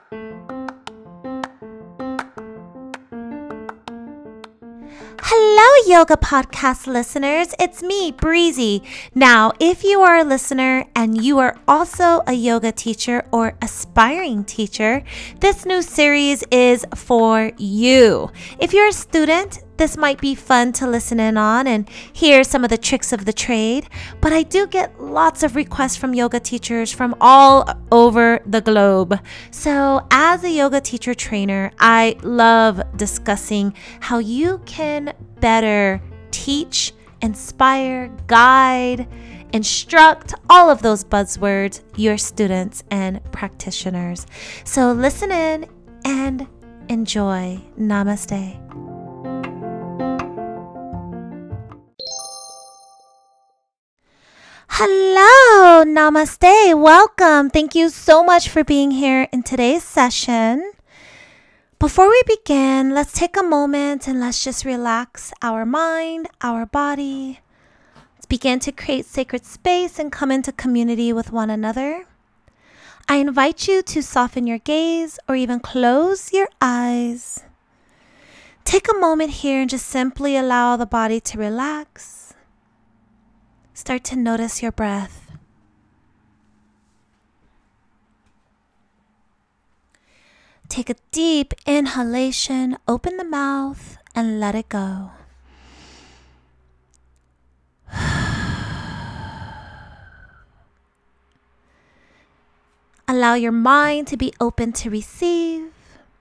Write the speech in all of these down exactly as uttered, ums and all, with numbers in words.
Hello, Yoga Podcast listeners. It's me, Breezy. Now, if you are a listener and you are also a yoga teacher or aspiring teacher, this new series is for you. If you're a student, this might be fun to listen in on and hear some of the tricks of the trade, but I do get lots of requests from yoga teachers from all over the globe. So as a yoga teacher trainer, I love discussing how you can better teach, inspire, guide, instruct, all of those buzzwords, your students and practitioners. So listen in and enjoy. Namaste. Hello, namaste, welcome. Thank you so much for being here in today's session. Before we begin, let's take a moment and let's just relax our mind, our body. Let's begin to create sacred space and come into community with one another. I invite you to soften your gaze or even close your eyes. Take a moment here and just simply allow the body to relax. Start to notice your breath. Take a deep inhalation, open the mouth, and let it go. Allow your mind to be open to receive.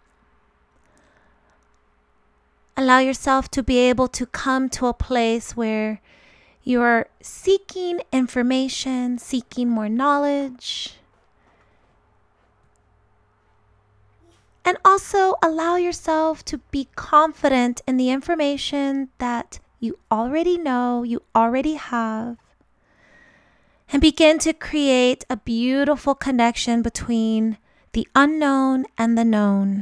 Allow yourself to be able to come to a place where you are seeking information, seeking more knowledge. And also allow yourself to be confident in the information that you already know, you already have. And begin to create a beautiful connection between the unknown and the known.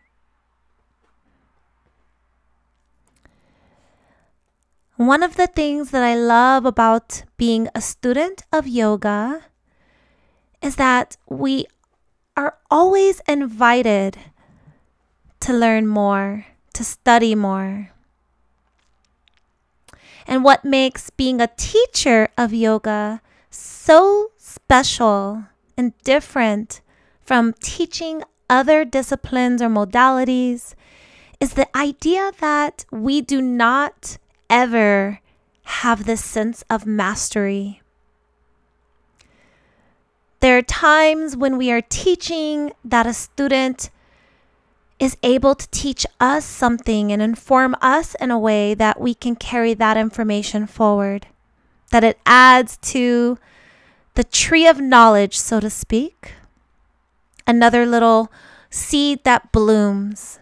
One of the things that I love about being a student of yoga is that we are always invited to learn more, to study more. And what makes being a teacher of yoga so special and different from teaching other disciplines or modalities is the idea that we do not ever have this sense of mastery. There are times when we are teaching that a student is able to teach us something and inform us in a way that we can carry that information forward, that it adds to the tree of knowledge, so to speak, another little seed that blooms.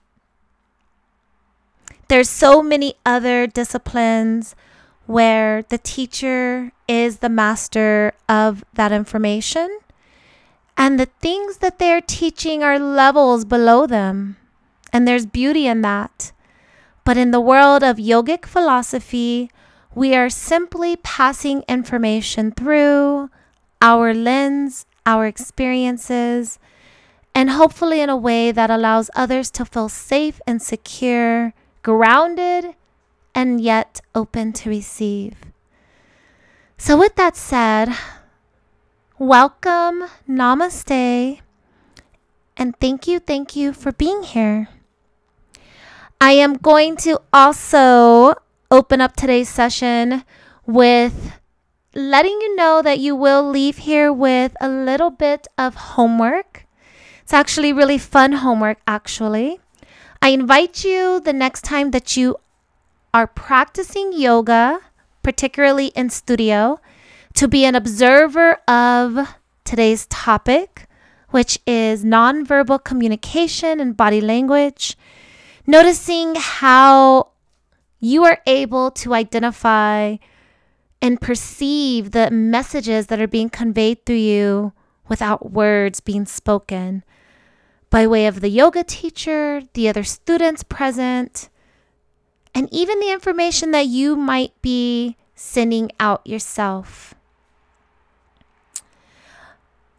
There's so many other disciplines where the teacher is the master of that information, and the things that they're teaching are levels below them, and there's beauty in that. But in the world of yogic philosophy, we are simply passing information through our lens, our experiences, and hopefully in a way that allows others to feel safe and secure, grounded, and yet open to receive. So with that said, welcome, namaste, and thank you, thank you for being here. I am going to also open up today's session with letting you know that you will leave here with a little bit of homework. It's actually really fun homework, actually. I invite you the next time that you are practicing yoga, particularly in studio, to be an observer of today's topic, which is nonverbal communication and body language, noticing how you are able to identify and perceive the messages that are being conveyed through you without words being spoken, by way of the yoga teacher, the other students present, and even the information that you might be sending out yourself.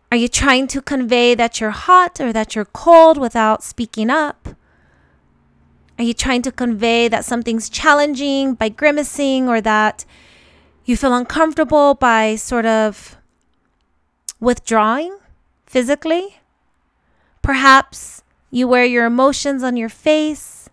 Are you trying to convey that you're hot or that you're cold without speaking up? Are you trying to convey that something's challenging by grimacing, or that you feel uncomfortable by sort of withdrawing physically? Perhaps you wear your emotions on your face.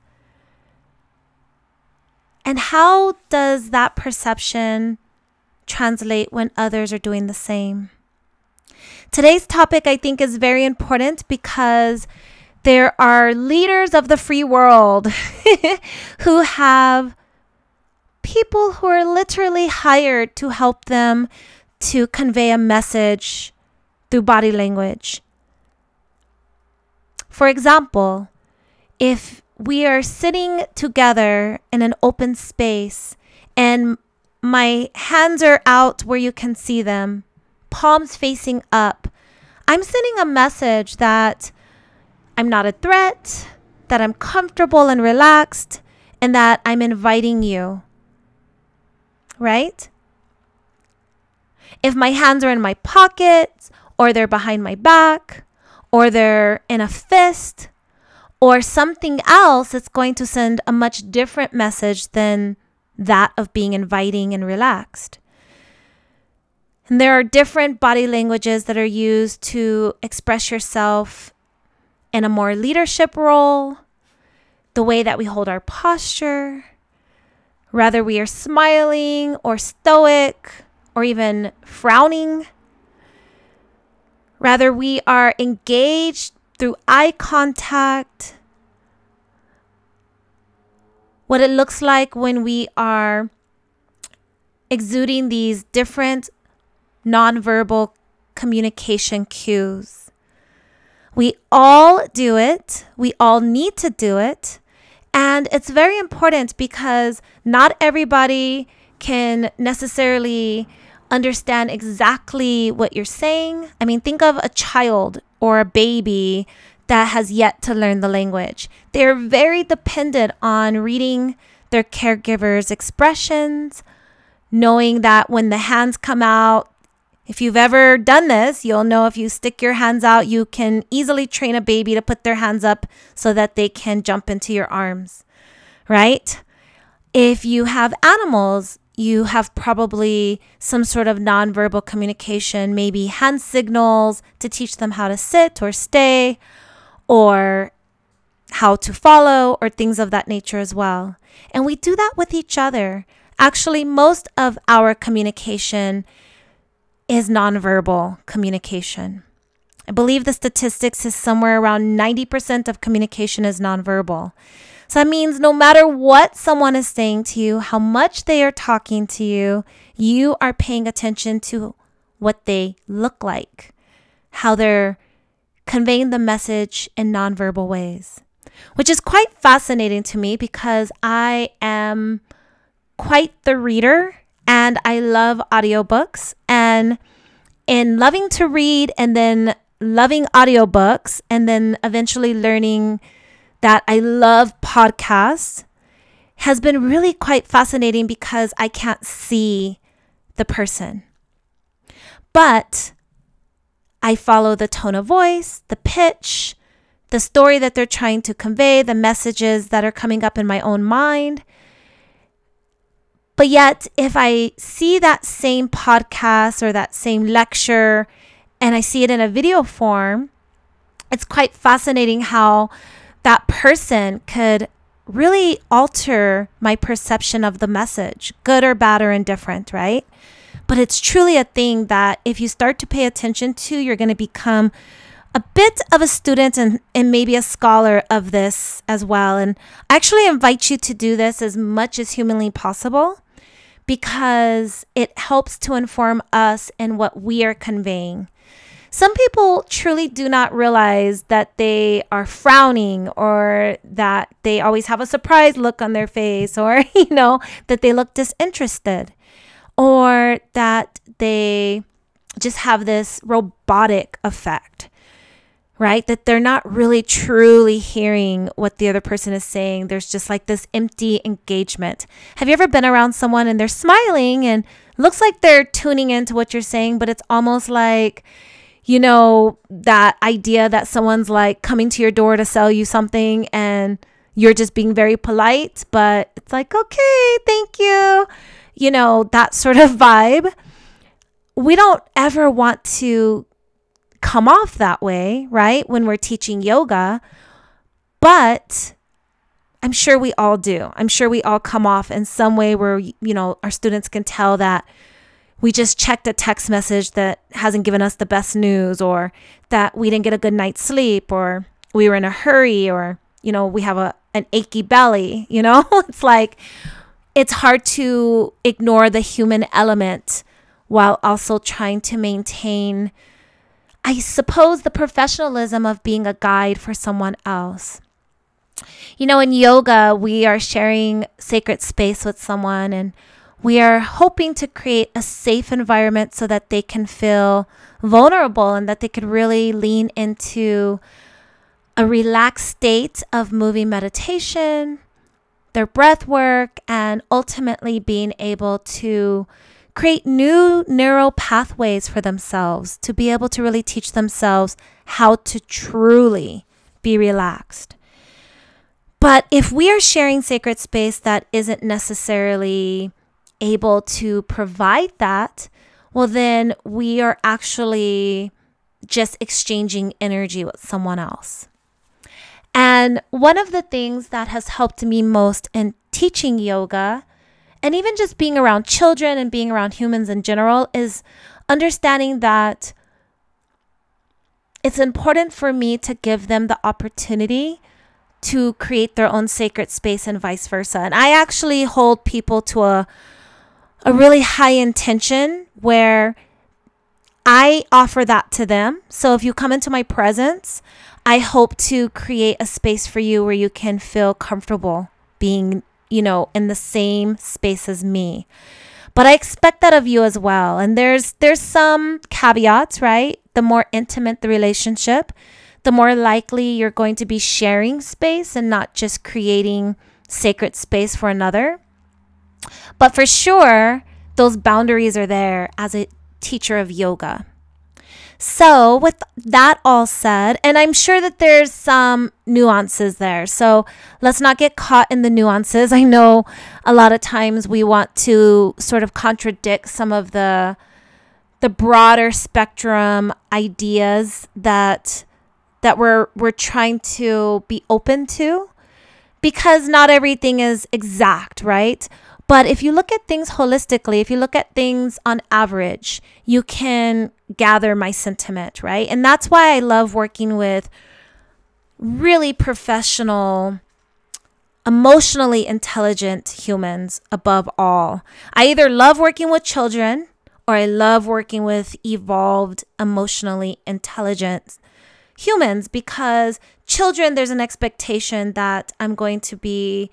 And how does that perception translate when others are doing the same? Today's topic, I think, is very important because there are leaders of the free world who have people who are literally hired to help them to convey a message through body language. For example, if we are sitting together in an open space and my hands are out where you can see them, palms facing up, I'm sending a message that I'm not a threat, that I'm comfortable and relaxed, and that I'm inviting you. Right? If my hands are in my pockets, or they're behind my back, or they're in a fist, or something else, it's going to send a much different message than that of being inviting and relaxed. And there are different body languages that are used to express yourself in a more leadership role, the way that we hold our posture, whether we are smiling or stoic or even frowning, rather we are engaged through eye contact, what it looks like when we are exuding these different nonverbal communication cues. We all do it. We all need to do it. And it's very important because not everybody can necessarily understand exactly what you're saying. I mean, think of a child or a baby that has yet to learn the language. They're very dependent on reading their caregiver's expressions, knowing that when the hands come out, if you've ever done this, you'll know if you stick your hands out, you can easily train a baby to put their hands up so that they can jump into your arms, right? If you have animals, you have probably some sort of nonverbal communication, maybe hand signals to teach them how to sit or stay, or how to follow, or things of that nature as well. And we do that with each other. Actually, most of our communication is nonverbal communication. I believe the statistics is somewhere around ninety percent of communication is nonverbal. So that means no matter what someone is saying to you, how much they are talking to you, you are paying attention to what they look like, how they're conveying the message in nonverbal ways, which is quite fascinating to me because I am quite the reader and I love audiobooks. And in loving to read and then loving audiobooks and then eventually learning that I love podcasts has been really quite fascinating because I can't see the person. But I follow the tone of voice, the pitch, the story that they're trying to convey, the messages that are coming up in my own mind. But yet, if I see that same podcast or that same lecture and I see it in a video form, it's quite fascinating how that person could really alter my perception of the message, good or bad or indifferent, right? But it's truly a thing that if you start to pay attention to, you're going to become a bit of a student and, and maybe a scholar of this as well. And I actually invite you to do this as much as humanly possible because it helps to inform us in what we are conveying. Some people truly do not realize that they are frowning or that they always have a surprised look on their face or, you know, that they look disinterested or that they just have this robotic effect, right? That they're not really truly hearing what the other person is saying. There's just like this empty engagement. Have you ever been around someone and they're smiling and looks like they're tuning into what you're saying, but it's almost like You know, that idea that someone's like coming to your door to sell you something and you're just being very polite, but it's like, okay, thank you. You know, that sort of vibe. We don't ever want to come off that way, right? When we're teaching yoga, but I'm sure we all do. I'm sure we all come off in some way where, you know, our students can tell that we just checked a text message that hasn't given us the best news, or that we didn't get a good night's sleep, or we were in a hurry, or, you know, we have a an achy belly, you know? It's like, it's hard to ignore the human element while also trying to maintain, I suppose, the professionalism of being a guide for someone else. You know, in yoga, we are sharing sacred space with someone, and we are hoping to create a safe environment so that they can feel vulnerable and that they could really lean into a relaxed state of moving meditation, their breath work, and ultimately being able to create new neural pathways for themselves, to be able to really teach themselves how to truly be relaxed. But if we are sharing sacred space that isn't necessarily able to provide that, well, then we are actually just exchanging energy with someone else. And one of the things that has helped me most in teaching yoga, and even just being around children and being around humans in general, is understanding that it's important for me to give them the opportunity to create their own sacred space and vice versa. And I actually hold people to a a really high intention where I offer that to them. So if you come into my presence, I hope to create a space for you where you can feel comfortable being, you know, in the same space as me. But I expect that of you as well. And there's there's some caveats, right? The more intimate the relationship, the more likely you're going to be sharing space and not just creating sacred space for another. But for sure, those boundaries are there as a teacher of yoga. So with that all said, and I'm sure that there's some nuances there. So let's not get caught in the nuances. I know a lot of times we want to sort of contradict some of the the broader spectrum ideas that that we're we're trying to be open to, because not everything is exact, right? But if you look at things holistically, if you look at things on average, you can gather my sentiment, right? And that's why I love working with really professional, emotionally intelligent humans above all. I either love working with children or I love working with evolved, emotionally intelligent humans, because children, there's an expectation that I'm going to be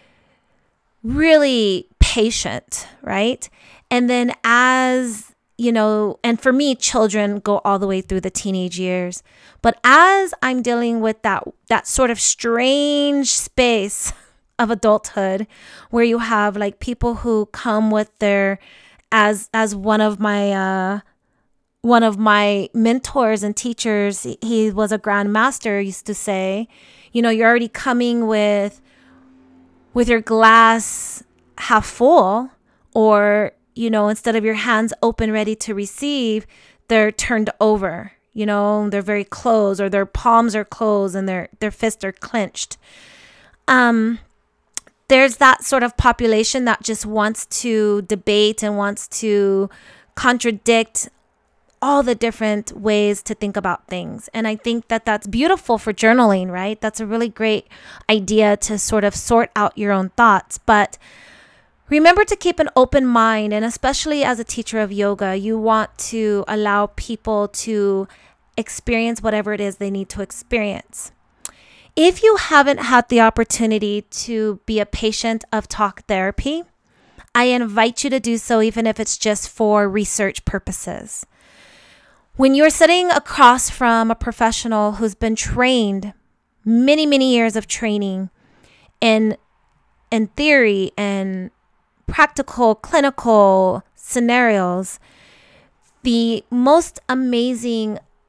really patient, right? And then as, you know, and for me, children go all the way through the teenage years. But as I'm dealing with that, that sort of strange space of adulthood where you have like people who come with their, as, as one of my, uh, one of my mentors and teachers, he was a grandmaster, used to say, you know, you're already coming with with your glass half full, or, you know, instead of your hands open, ready to receive, they're turned over, you know, they're very closed, or their palms are closed and their, their fists are clenched. Um, there's that sort of population that just wants to debate and wants to contradict all the different ways to think about things. And I think that that's beautiful for journaling, right? That's a really great idea to sort of sort out your own thoughts. But remember to keep an open mind. And especially as a teacher of yoga, you want to allow people to experience whatever it is they need to experience. If you haven't had the opportunity to be a patient of talk therapy, I invite you to do so, even if it's just for research purposes. When you're sitting across from a professional who's been trained, many, many years of training in, in theory and practical, clinical scenarios, the most amazing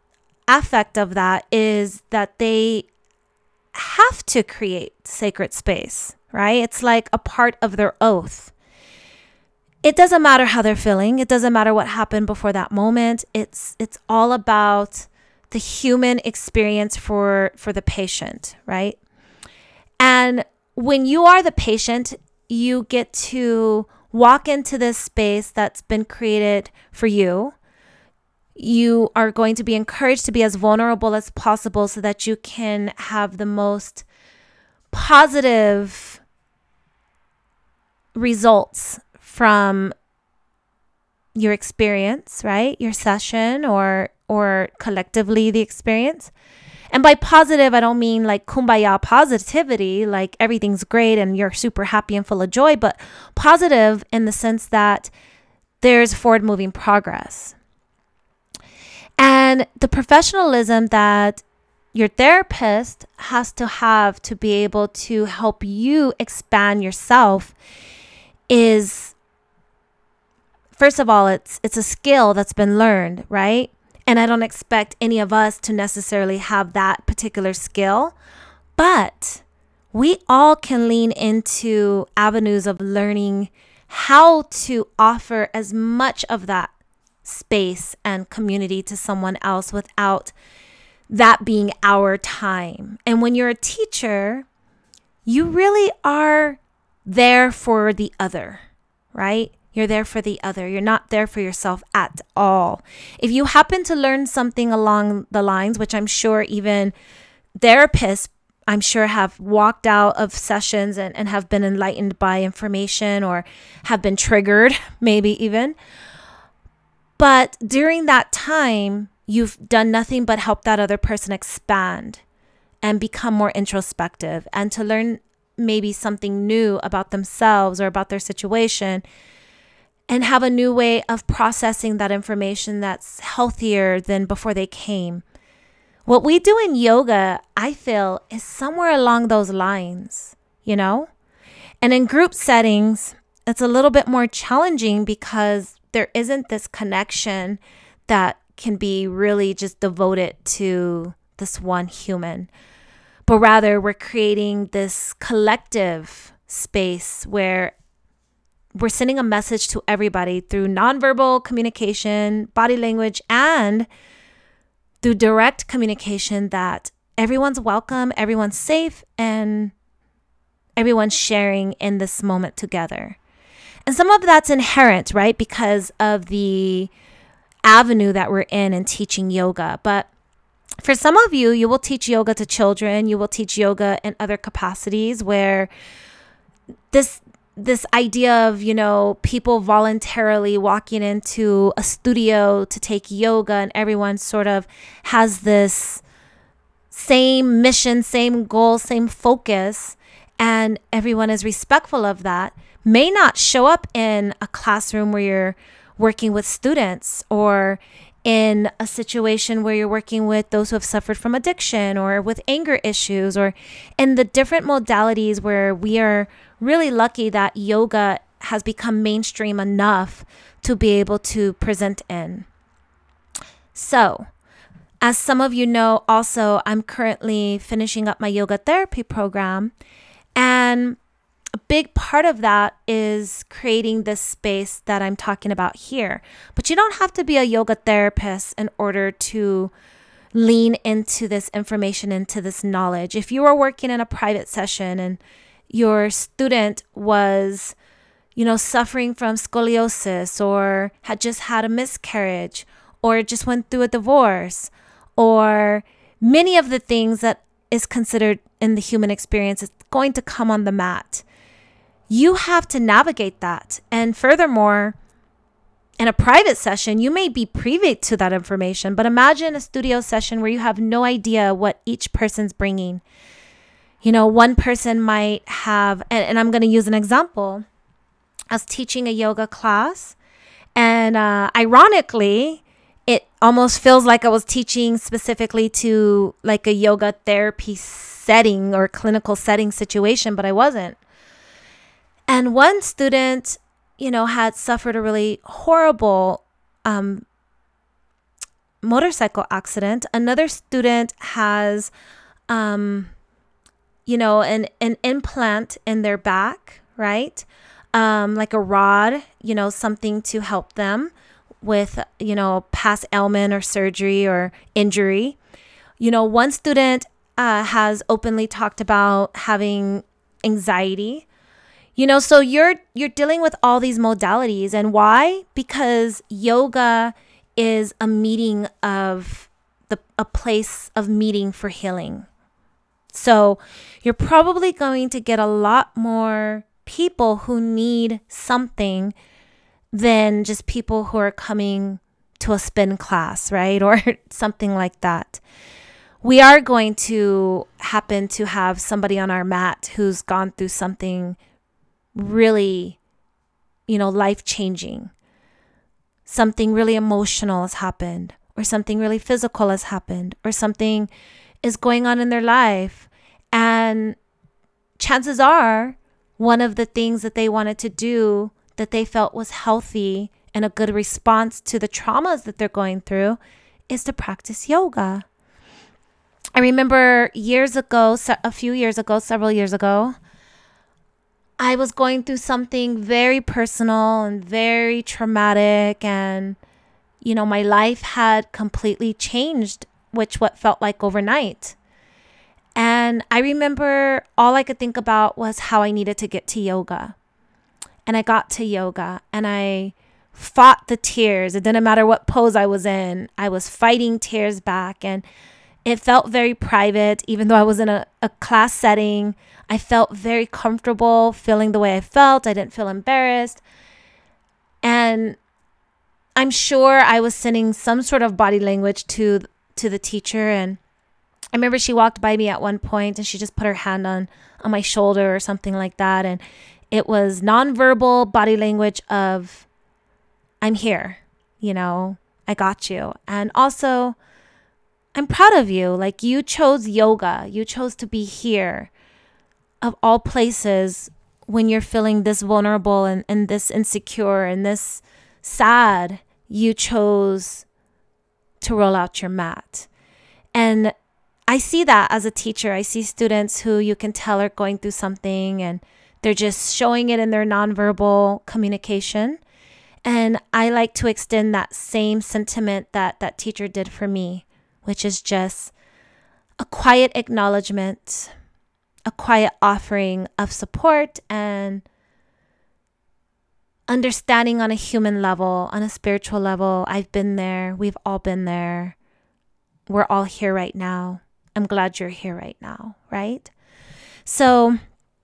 affect of that is that they have to create sacred space, right? It's like a part of their oath. It doesn't matter how they're feeling. It doesn't matter what happened before that moment. It's it's all about the human experience for, for the patient, right? And when you are the patient, you get to walk into this space that's been created for you. You are going to be encouraged to be as vulnerable as possible so that you can have the most positive results from your experience, right? Your session or or collectively the experience. And by positive, I don't mean like kumbaya positivity, like everything's great and you're super happy and full of joy, but positive in the sense that there's forward moving progress. And the professionalism that your therapist has to have to be able to help you expand yourself is, first of all, it's it's a skill that's been learned, right? And I don't expect any of us to necessarily have that particular skill, but we all can lean into avenues of learning how to offer as much of that space and community to someone else without that being our time. And when you're a teacher, you really are there for the other, right? You're there for the other. You're not there for yourself at all. If you happen to learn something along the lines, which I'm sure even therapists, I'm sure have walked out of sessions and, and have been enlightened by information or have been triggered, maybe even. But during that time, you've done nothing but help that other person expand and become more introspective and to learn maybe something new about themselves or about their situation and have a new way of processing that information that's healthier than before they came. What we do in yoga, I feel, is somewhere along those lines, you know? And in group settings, it's a little bit more challenging because there isn't this connection that can be really just devoted to this one human. But rather, we're creating this collective space where we're sending a message to everybody through nonverbal communication, body language, and through direct communication that everyone's welcome, everyone's safe, and everyone's sharing in this moment together. And some of that's inherent, right? Because of the avenue that we're in in teaching yoga. But for some of you, you will teach yoga to children. You will teach yoga in other capacities where this this idea of, you know, people voluntarily walking into a studio to take yoga and everyone sort of has this same mission, same goal, same focus, and everyone is respectful of that, may not show up in a classroom where you're working with students or in a situation where you're working with those who have suffered from addiction or with anger issues or in the different modalities where we are really lucky that yoga has become mainstream enough to be able to present in. So, as some of you know, also, I'm currently finishing up my yoga therapy program, and a big part of that is creating this space that I'm talking about here. But you don't have to be a yoga therapist in order to lean into this information, into this knowledge. If you are working in a private session and your student was, you know, suffering from scoliosis or had just had a miscarriage or just went through a divorce or many of the things that is considered in the human experience is going to come on the mat. You have to navigate that. And furthermore, in a private session, you may be privy to that information, but imagine a studio session where you have no idea what each person's bringing. You know, one person might have, and, and I'm going to use an example. I was teaching a yoga class, and uh, ironically, it almost feels like I was teaching specifically to like a yoga therapy setting or clinical setting situation, but I wasn't. And one student, you know, had suffered a really horrible um, motorcycle accident. Another student has, um, you know, an, an implant in their back, right? Um, like a rod, you know, something to help them with, you know, past ailment or surgery or injury. You know, one student uh, has openly talked about having anxiety. You know, so you're you're dealing with all these modalities. And why? Because yoga is a meeting of the a place of meeting for healing. So you're probably going to get a lot more people who need something than just people who are coming to a spin class, right? Or something like that. We are going to happen to have somebody on our mat who's gone through something really, you know, life-changing. Something really emotional has happened, or something really physical has happened, or something is going on in their life. And chances are one of the things that they wanted to do that they felt was healthy and a good response to the traumas that they're going through is to practice yoga. I remember years ago, a few years ago, several years ago, I was going through something very personal and very traumatic, and, you know, my life had completely changed, which what felt like overnight. And I remember all I could think about was how I needed to get to yoga. And I got to yoga and I fought the tears. It didn't matter what pose I was in. I was fighting tears back, and it felt very private, even though I was in a, a class setting. I felt very comfortable feeling the way I felt. I didn't feel embarrassed. And I'm sure I was sending some sort of body language to, to the teacher. And I remember she walked by me at one point and she just put her hand on, on my shoulder or something like that. And it was nonverbal body language of, I'm here, you know, I got you. And also, I'm proud of you. Like, you chose yoga. You chose to be here. Of all places, when you're feeling this vulnerable and, and this insecure and this sad, you chose to roll out your mat. And I see that as a teacher. I see students who you can tell are going through something and they're just showing it in their nonverbal communication. And I like to extend that same sentiment that that teacher did for me, which is just a quiet acknowledgement, a quiet offering of support and understanding on a human level, on a spiritual level. I've been there. We've all been there. We're all here right now. I'm glad you're here right now, right? So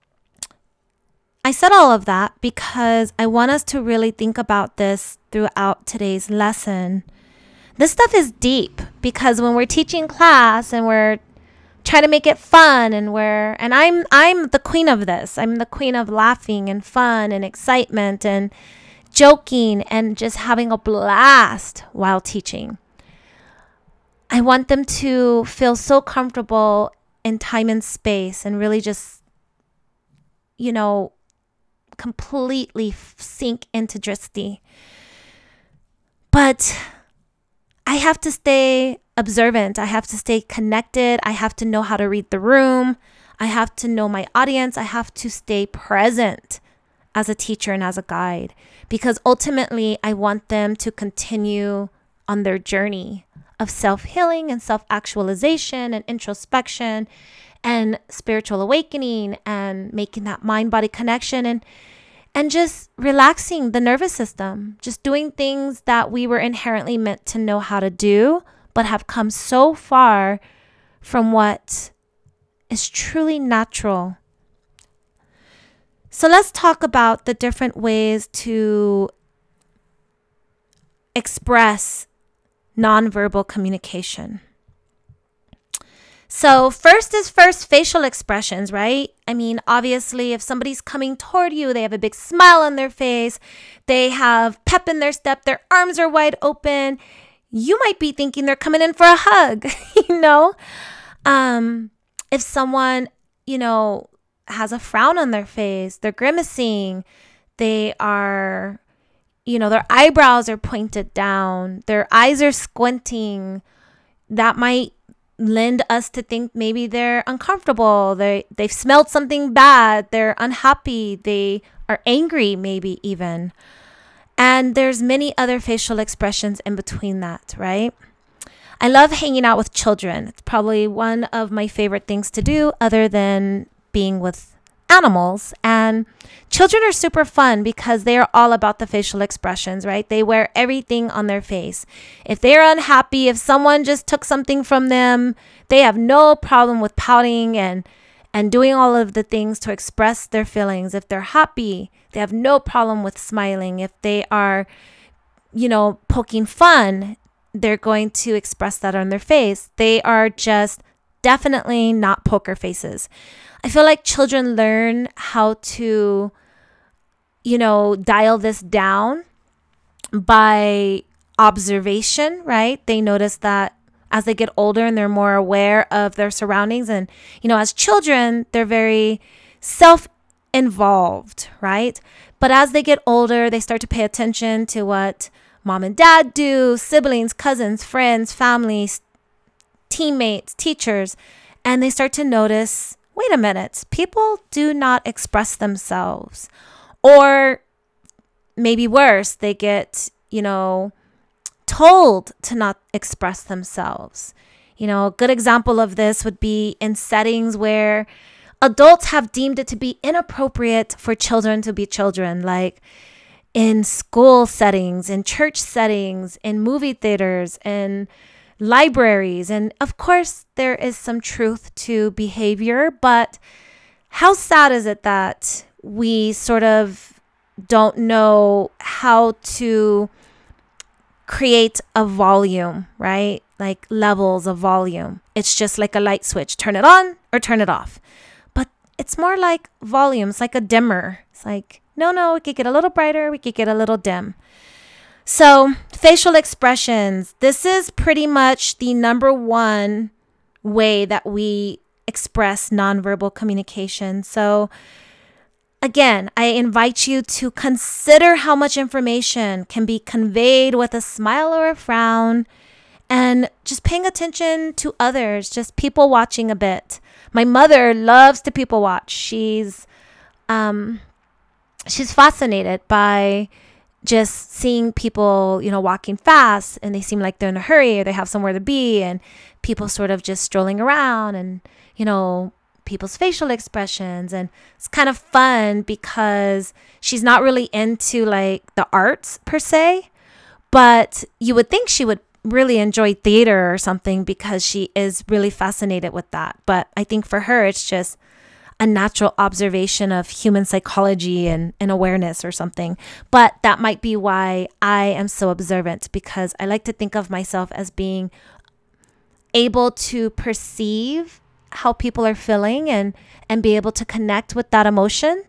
I said all of that because I want us to really think about this throughout today's lesson. This stuff is deep because when we're teaching class and we're trying to make it fun and we're and I'm I'm the queen of this. I'm the queen of laughing and fun and excitement and joking and just having a blast while teaching. I want them to feel so comfortable in time and space and really just, you know, completely f- sink into Drishti. But I have to stay observant. I have to stay connected. I have to know how to read the room. I have to know my audience. I have to stay present as a teacher and as a guide, because ultimately I want them to continue on their journey of self-healing and self-actualization and introspection and spiritual awakening and making that mind-body connection and and just relaxing the nervous system, just doing things that we were inherently meant to know how to do, but have come so far from what is truly natural. So let's talk about the different ways to express nonverbal communication. So first is first facial expressions, right? I mean, obviously, if somebody's coming toward you, they have a big smile on their face, they have pep in their step, their arms are wide open, you might be thinking they're coming in for a hug, you know? Um, if someone, you know, has a frown on their face, they're grimacing, they are, you know, their eyebrows are pointed down, their eyes are squinting, that might lend us to think maybe they're uncomfortable, they they've smelled something bad, they're unhappy, they are angry, maybe even. And there's many other facial expressions in between that, right? I love hanging out with children. It's probably one of my favorite things to do other than being with animals. And children are super fun because they are all about the facial expressions, right? They wear everything on their face. If they're unhappy, if someone just took something from them, they have no problem with pouting and and doing all of the things to express their feelings. If they're happy, they have no problem with smiling. If they are, you know, poking fun, they're going to express that on their face. They are just definitely not poker faces. I feel like children learn how to, you know, dial this down by observation, right? They notice that as they get older and they're more aware of their surroundings. And, you know, as children, they're very self-involved, right? But as they get older, they start to pay attention to what mom and dad do, siblings, cousins, friends, families, teammates, teachers, and they start to notice, wait a minute, people do not express themselves. Or maybe worse, they get, you know, told to not express themselves. You know, a good example of this would be in settings where adults have deemed it to be inappropriate for children to be children, like in school settings, in church settings, in movie theaters, in libraries. And of course, there is some truth to behavior, but how sad is it that we sort of don't know how to create a volume, right? Like levels of volume. It's just like a light switch. Turn it on or turn it off. But it's more like volume. It's like a dimmer. It's like, no, no, we could get a little brighter. We could get a little dim. So facial expressions. This is pretty much the number one way that we express nonverbal communication. So again, I invite you to consider how much information can be conveyed with a smile or a frown, and just paying attention to others, just people watching a bit. My mother loves to people watch. She's um, she's fascinated by just seeing people, you know, walking fast and they seem like they're in a hurry or they have somewhere to be, and people sort of just strolling around, and, you know, people's facial expressions. And it's kind of fun because she's not really into like the arts per se, but you would think she would really enjoy theater or something because she is really fascinated with that. But I think for her, it's just a natural observation of human psychology and, and awareness or something. But that might be why I am so observant, because I like to think of myself as being able to perceive how people are feeling and and be able to connect with that emotion.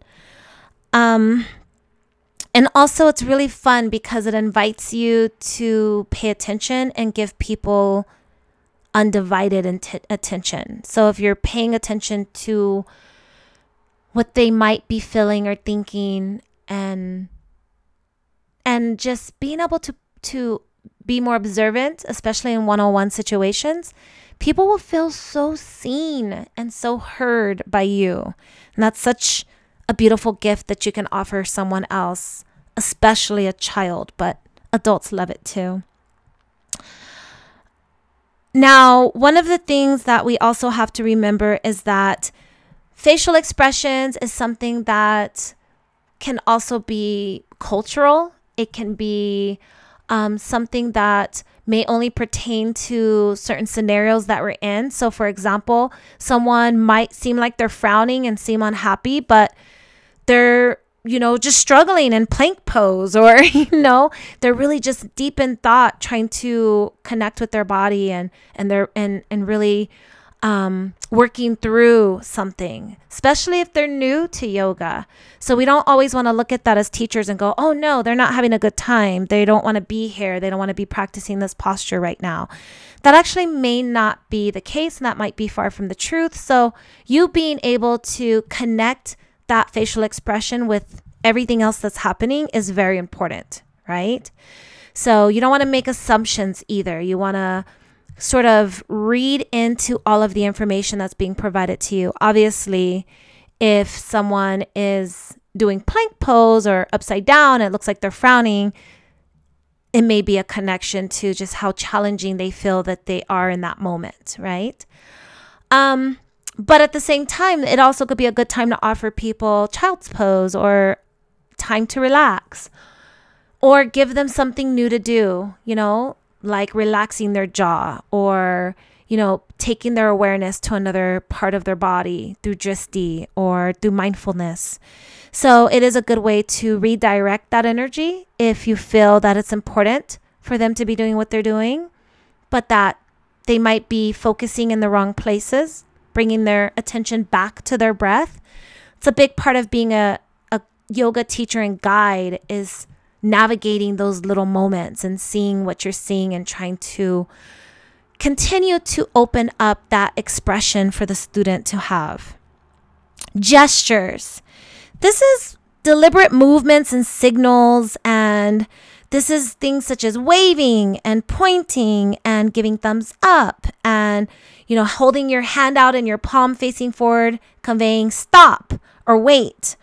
Um, and also it's really fun because it invites you to pay attention and give people undivided int- attention. So if you're paying attention to what they might be feeling or thinking, and and just being able to to be more observant, especially in one-on-one situations, people will feel so seen and so heard by you. And that's such a beautiful gift that you can offer someone else, especially a child, but adults love it too. Now, one of the things that we also have to remember is that facial expressions is something that can also be cultural. It can be um, something that may only pertain to certain scenarios that we're in. So for example, someone might seem like they're frowning and seem unhappy, but they're, you know, just struggling in plank pose, or, you know, they're really just deep in thought, trying to connect with their body and, and they're, and, and really um, working through something, especially if they're new to yoga. So we don't always want to look at that as teachers and go, oh no, they're not having a good time. They don't want to be here. They don't want to be practicing this posture right now. That actually may not be the case, and that might be far from the truth. So you being able to connect that facial expression with everything else that's happening is very important, right? So you don't want to make assumptions either. You want to sort of read into all of the information that's being provided to you. Obviously, if someone is doing plank pose or upside down, it looks like they're frowning, it may be a connection to just how challenging they feel that they are in that moment, right? Um, but at the same time, it also could be a good time to offer people child's pose or time to relax, or give them something new to do, you know, like relaxing their jaw, or, you know, taking their awareness to another part of their body through drishti or through mindfulness. So it is a good way to redirect that energy if you feel that it's important for them to be doing what they're doing, but that they might be focusing in the wrong places, bringing their attention back to their breath. It's a big part of being a, a yoga teacher and guide, is navigating those little moments and seeing what you're seeing and trying to continue to open up that expression for the student to have. Gestures. This is deliberate movements and signals, and this is things such as waving and pointing and giving thumbs up and, you know, holding your hand out and your palm facing forward, conveying stop or wait.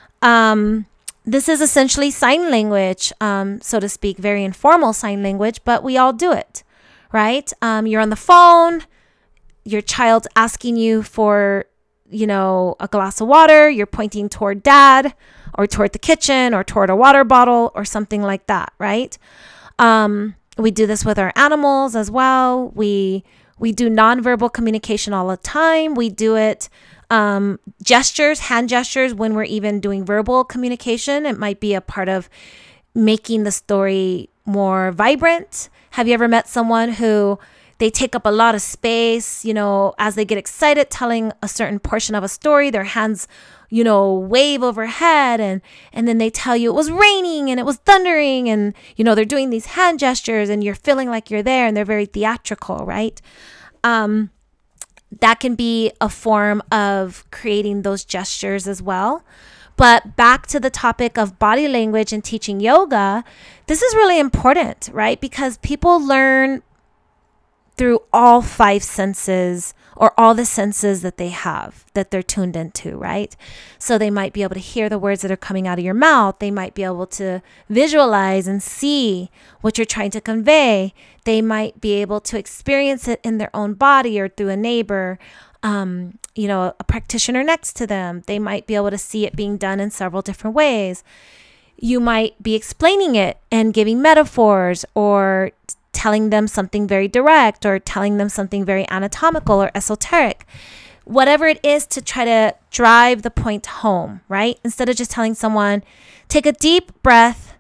Um, This is essentially sign language, um, so to speak, very informal sign language, but we all do it, right? Um, you're on the phone, your child's asking you for, you know, a glass of water, you're pointing toward dad or toward the kitchen or toward a water bottle or something like that, right? Um, we do this with our animals as well. We, we do nonverbal communication all the time. We do it Um, gestures, hand gestures, when we're even doing verbal communication. It might be a part of making the story more vibrant. Have you ever met someone who they take up a lot of space, you know, as they get excited telling a certain portion of a story, their hands, you know, wave overhead, and, and then they tell you it was raining and it was thundering, and, you know, they're doing these hand gestures and you're feeling like you're there, and they're very theatrical, right? Um, That can be a form of creating those gestures as well. But back to the topic of body language and teaching yoga, this is really important, right? Because people learn through all five senses, or all the senses that they have, that they're tuned into, right? So they might be able to hear the words that are coming out of your mouth. They might be able to visualize and see what you're trying to convey. They might be able to experience it in their own body or through a neighbor, um, you know, a practitioner next to them. They might be able to see it being done in several different ways. You might be explaining it and giving metaphors, or telling them something very direct, or telling them something very anatomical or esoteric. Whatever it is to try to drive the point home, right? Instead of just telling someone, take a deep breath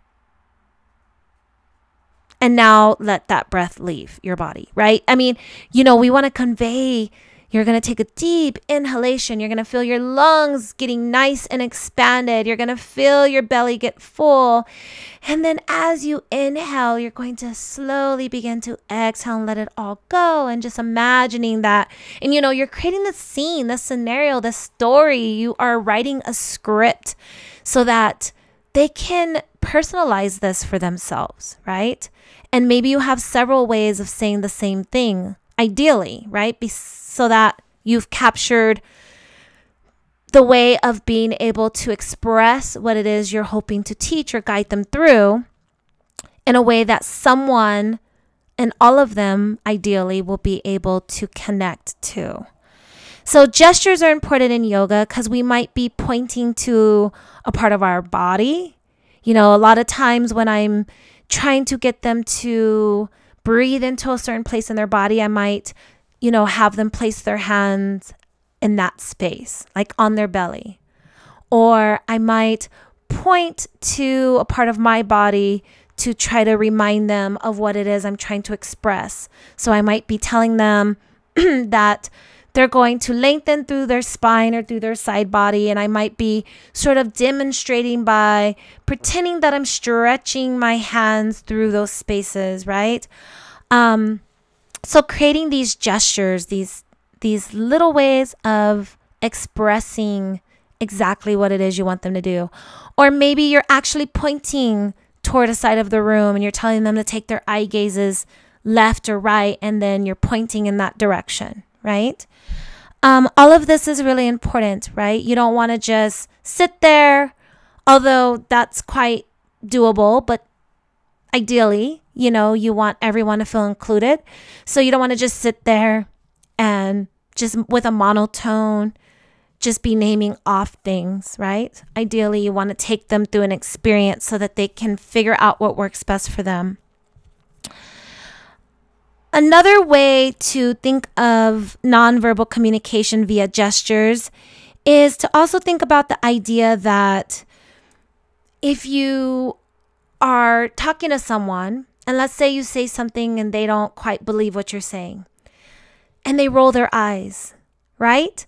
and now let that breath leave your body, right? I mean, you know, we want to convey, you're going to take a deep inhalation. You're going to feel your lungs getting nice and expanded. You're going to feel your belly get full. And then as you inhale, you're going to slowly begin to exhale and let it all go. And just imagining that. And, you know, you're creating the scene, the scenario, the story. You are writing a script so that they can personalize this for themselves, right? And maybe you have several ways of saying the same thing, ideally, right? Be- so that you've captured the way of being able to express what it is you're hoping to teach or guide them through in a way that someone, and all of them ideally, will be able to connect to. So gestures are important in yoga because we might be pointing to a part of our body. You know, a lot of times when I'm trying to get them to breathe into a certain place in their body, I might, you know, have them place their hands in that space, like on their belly. Or I might point to a part of my body to try to remind them of what it is I'm trying to express. So I might be telling them that they're going to lengthen through their spine or through their side body. And I might be sort of demonstrating by pretending that I'm stretching my hands through those spaces, right? Um, so creating these gestures, these these little ways of expressing exactly what it is you want them to do. Or maybe you're actually pointing toward a side of the room and you're telling them to take their eye gazes left or right, and then you're pointing in that direction, right? Um, all of this is really important, right? You don't want to just sit there, although that's quite doable, but ideally, you know, you want everyone to feel included. So you don't want to just sit there and just with a monotone, just be naming off things, right? Ideally, you want to take them through an experience so that they can figure out what works best for them. Another way to think of nonverbal communication via gestures is to also think about the idea that if you are talking to someone, and let's say you say something and they don't quite believe what you're saying, and they roll their eyes, right?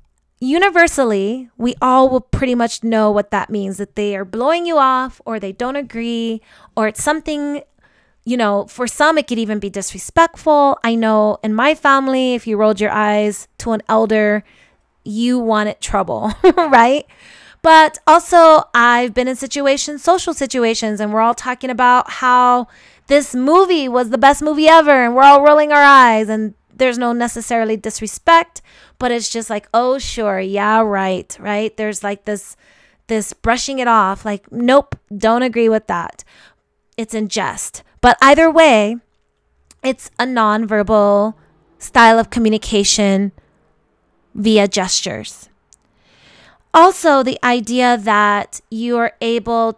Universally, we all will pretty much know what that means, that they are blowing you off, or they don't agree, or it's something, you know, for some, it could even be disrespectful. I know in my family, if you rolled your eyes to an elder, you wanted trouble, right? But also, I've been in situations, social situations, and we're all talking about how this movie was the best movie ever, and we're all rolling our eyes, and there's no necessarily disrespect, but it's just like, oh, sure, yeah, right, right? There's like this, this brushing it off, like, nope, don't agree with that. It's in jest. But either way, it's a nonverbal style of communication via gestures. Also, the idea that you are able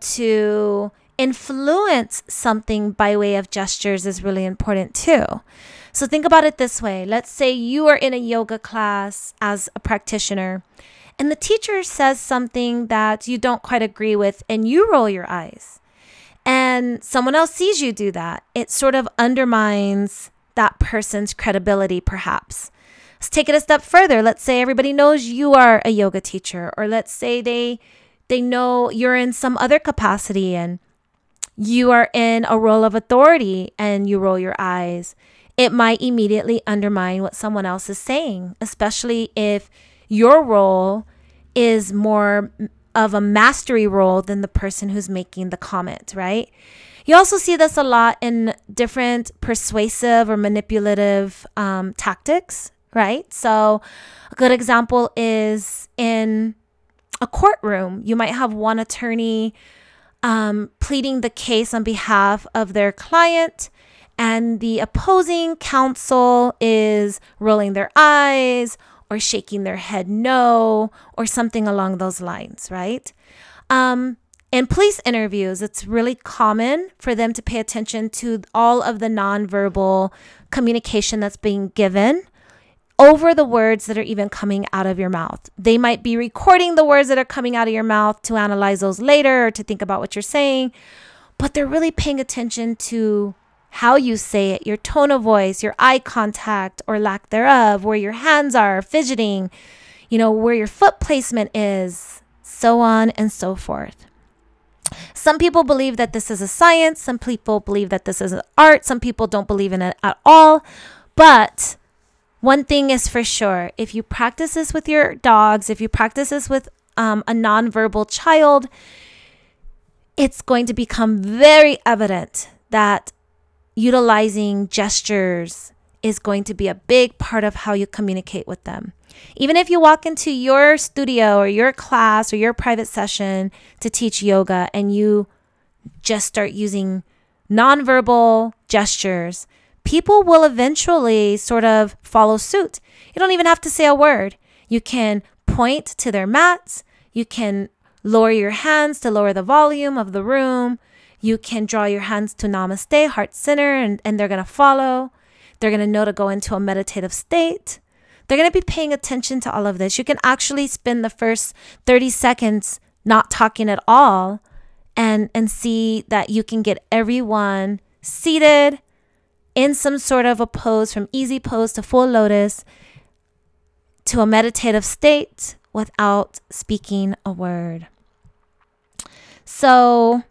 to influence something by way of gestures is really important too. So think about it this way. Let's say you are in a yoga class as a practitioner, and the teacher says something that you don't quite agree with, and you roll your eyes, and someone else sees you do that. It sort of undermines that person's credibility, perhaps. Let's take it a step further. Let's say everybody knows you are a yoga teacher, or let's say they they know you're in some other capacity and you are in a role of authority and you roll your eyes. It might immediately undermine what someone else is saying, especially if your role is more of a mastery role than the person who's making the comment, right? You also see this a lot in different persuasive or manipulative um, tactics, right? So a good example is in a courtroom. You might have one attorney um, pleading the case on behalf of their client, and the opposing counsel is rolling their eyes or shaking their head no, or something along those lines, right? Um, in police interviews, it's really common for them to pay attention to all of the nonverbal communication that's being given over the words that are even coming out of your mouth. They might be recording the words that are coming out of your mouth to analyze those later or to think about what you're saying, but they're really paying attention to how you say it, your tone of voice, your eye contact or lack thereof, where your hands are fidgeting, you know, where your foot placement is, so on and so forth. Some people believe that this is a science. Some people believe that this is an art. Some people don't believe in it at all. But one thing is for sure, if you practice this with your dogs, if you practice this with um, a nonverbal child, it's going to become very evident that utilizing gestures is going to be a big part of how you communicate with them. Even if you walk into your studio or your class or your private session to teach yoga and you just start using nonverbal gestures, people will eventually sort of follow suit. You don't even have to say a word. You can point to their mats. You can lower your hands to lower the volume of the room. You can draw your hands to namaste, heart center, and, and they're going to follow. They're going to know to go into a meditative state. They're going to be paying attention to all of this. You can actually spend the first thirty seconds not talking at all and, and see that you can get everyone seated in some sort of a pose, from easy pose to full lotus to a meditative state without speaking a word. So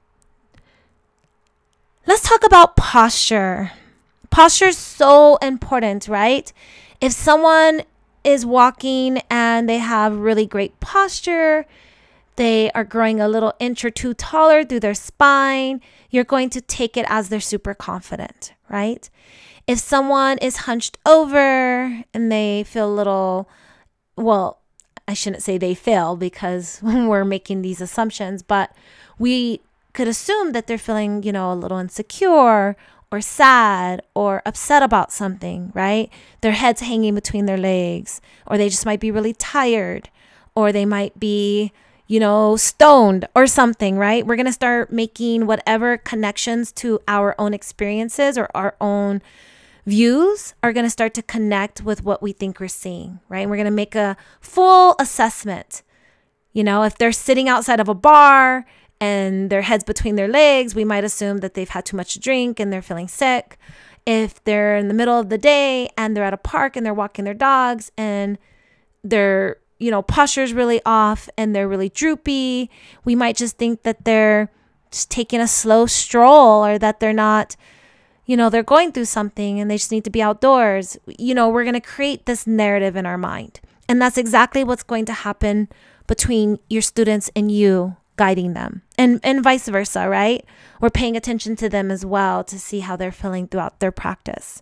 let's talk about posture. Posture is so important, right? If someone is walking and they have really great posture, they are growing a little inch or two taller through their spine, you're going to take it as they're super confident, right? If someone is hunched over and they feel a little, well, I shouldn't say they feel because we're making these assumptions, but we could assume that they're feeling, you know, a little insecure or sad or upset about something, right? Their head's hanging between their legs, or they just might be really tired, or they might be, you know, stoned or something, right? We're going to start making whatever connections to our own experiences or our own views are going to start to connect with what we think we're seeing, right? And we're going to make a full assessment. You know, if they're sitting outside of a bar and their head's between their legs, we might assume that they've had too much to drink and they're feeling sick. If they're in the middle of the day and they're at a park and they're walking their dogs and their, you know, posture's really off and they're really droopy, we might just think that they're just taking a slow stroll, or that they're not, you know, they're going through something and they just need to be outdoors. You know, we're going to create this narrative in our mind. And that's exactly what's going to happen between your students and you guiding them, and, and vice versa, right? We're paying attention to them as well to see how they're feeling throughout their practice.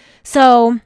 So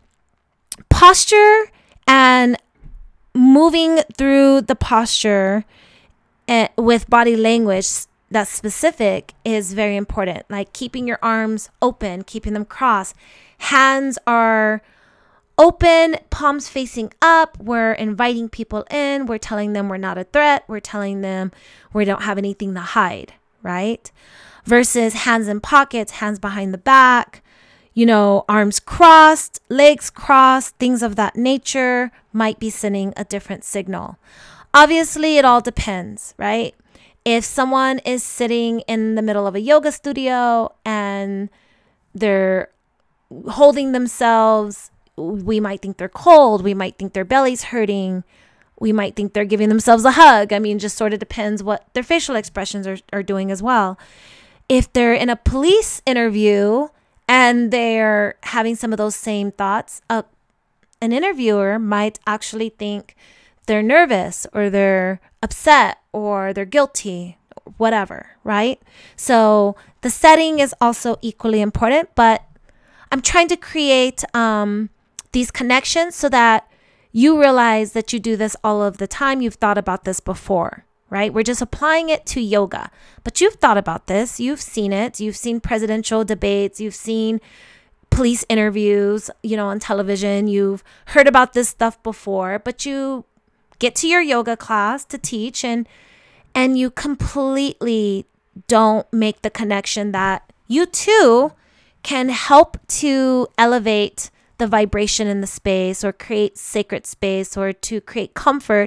posture and moving through the posture uh, with body language that's specific is very important. Like keeping your arms open, keeping them crossed. Hands are open, palms facing up. We're inviting people in. We're telling them we're not a threat. We're telling them we don't have anything to hide, right? Versus hands in pockets, hands behind the back, you know, arms crossed, legs crossed, things of that nature might be sending a different signal. Obviously, it all depends, right? If someone is sitting in the middle of a yoga studio and they're holding themselves, we might think they're cold. We might think their belly's hurting. We might think they're giving themselves a hug. I mean, just sort of depends what their facial expressions are, are doing as well. If they're in a police interview and they're having some of those same thoughts, uh, an interviewer might actually think they're nervous or they're upset or they're guilty, whatever, right? So the setting is also equally important, but I'm trying to create um, these connections so that you realize that you do this all of the time. You've thought about this before, right? We're just applying it to yoga, but you've thought about this. You've seen it. You've seen presidential debates. You've seen police interviews, you know, on television. You've heard about this stuff before, but you get to your yoga class to teach and and you completely don't make the connection that you too can help to elevate the vibration in the space or create sacred space or to create comfort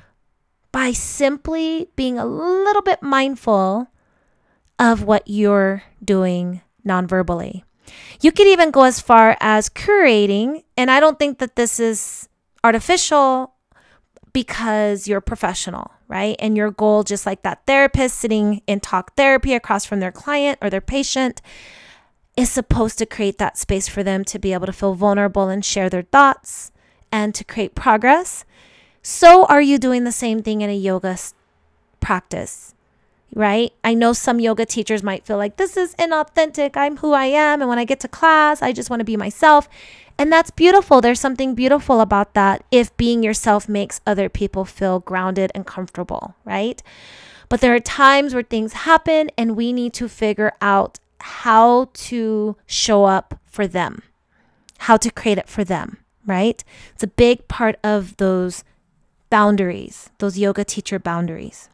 by simply being a little bit mindful of what you're doing nonverbally. You could even go as far as curating, and I don't think that this is artificial because you're professional, right? And your goal, just like that therapist sitting in talk therapy across from their client or their patient, is supposed to create that space for them to be able to feel vulnerable and share their thoughts and to create progress. So are you doing the same thing in a yoga practice, right? I know some yoga teachers might feel like this is inauthentic. I'm who I am. And when I get to class, I just want to be myself. And that's beautiful. There's something beautiful about that if being yourself makes other people feel grounded and comfortable, right? But there are times where things happen and we need to figure out how to show up for them, how to create it for them, right? It's a big part of those boundaries, those yoga teacher boundaries.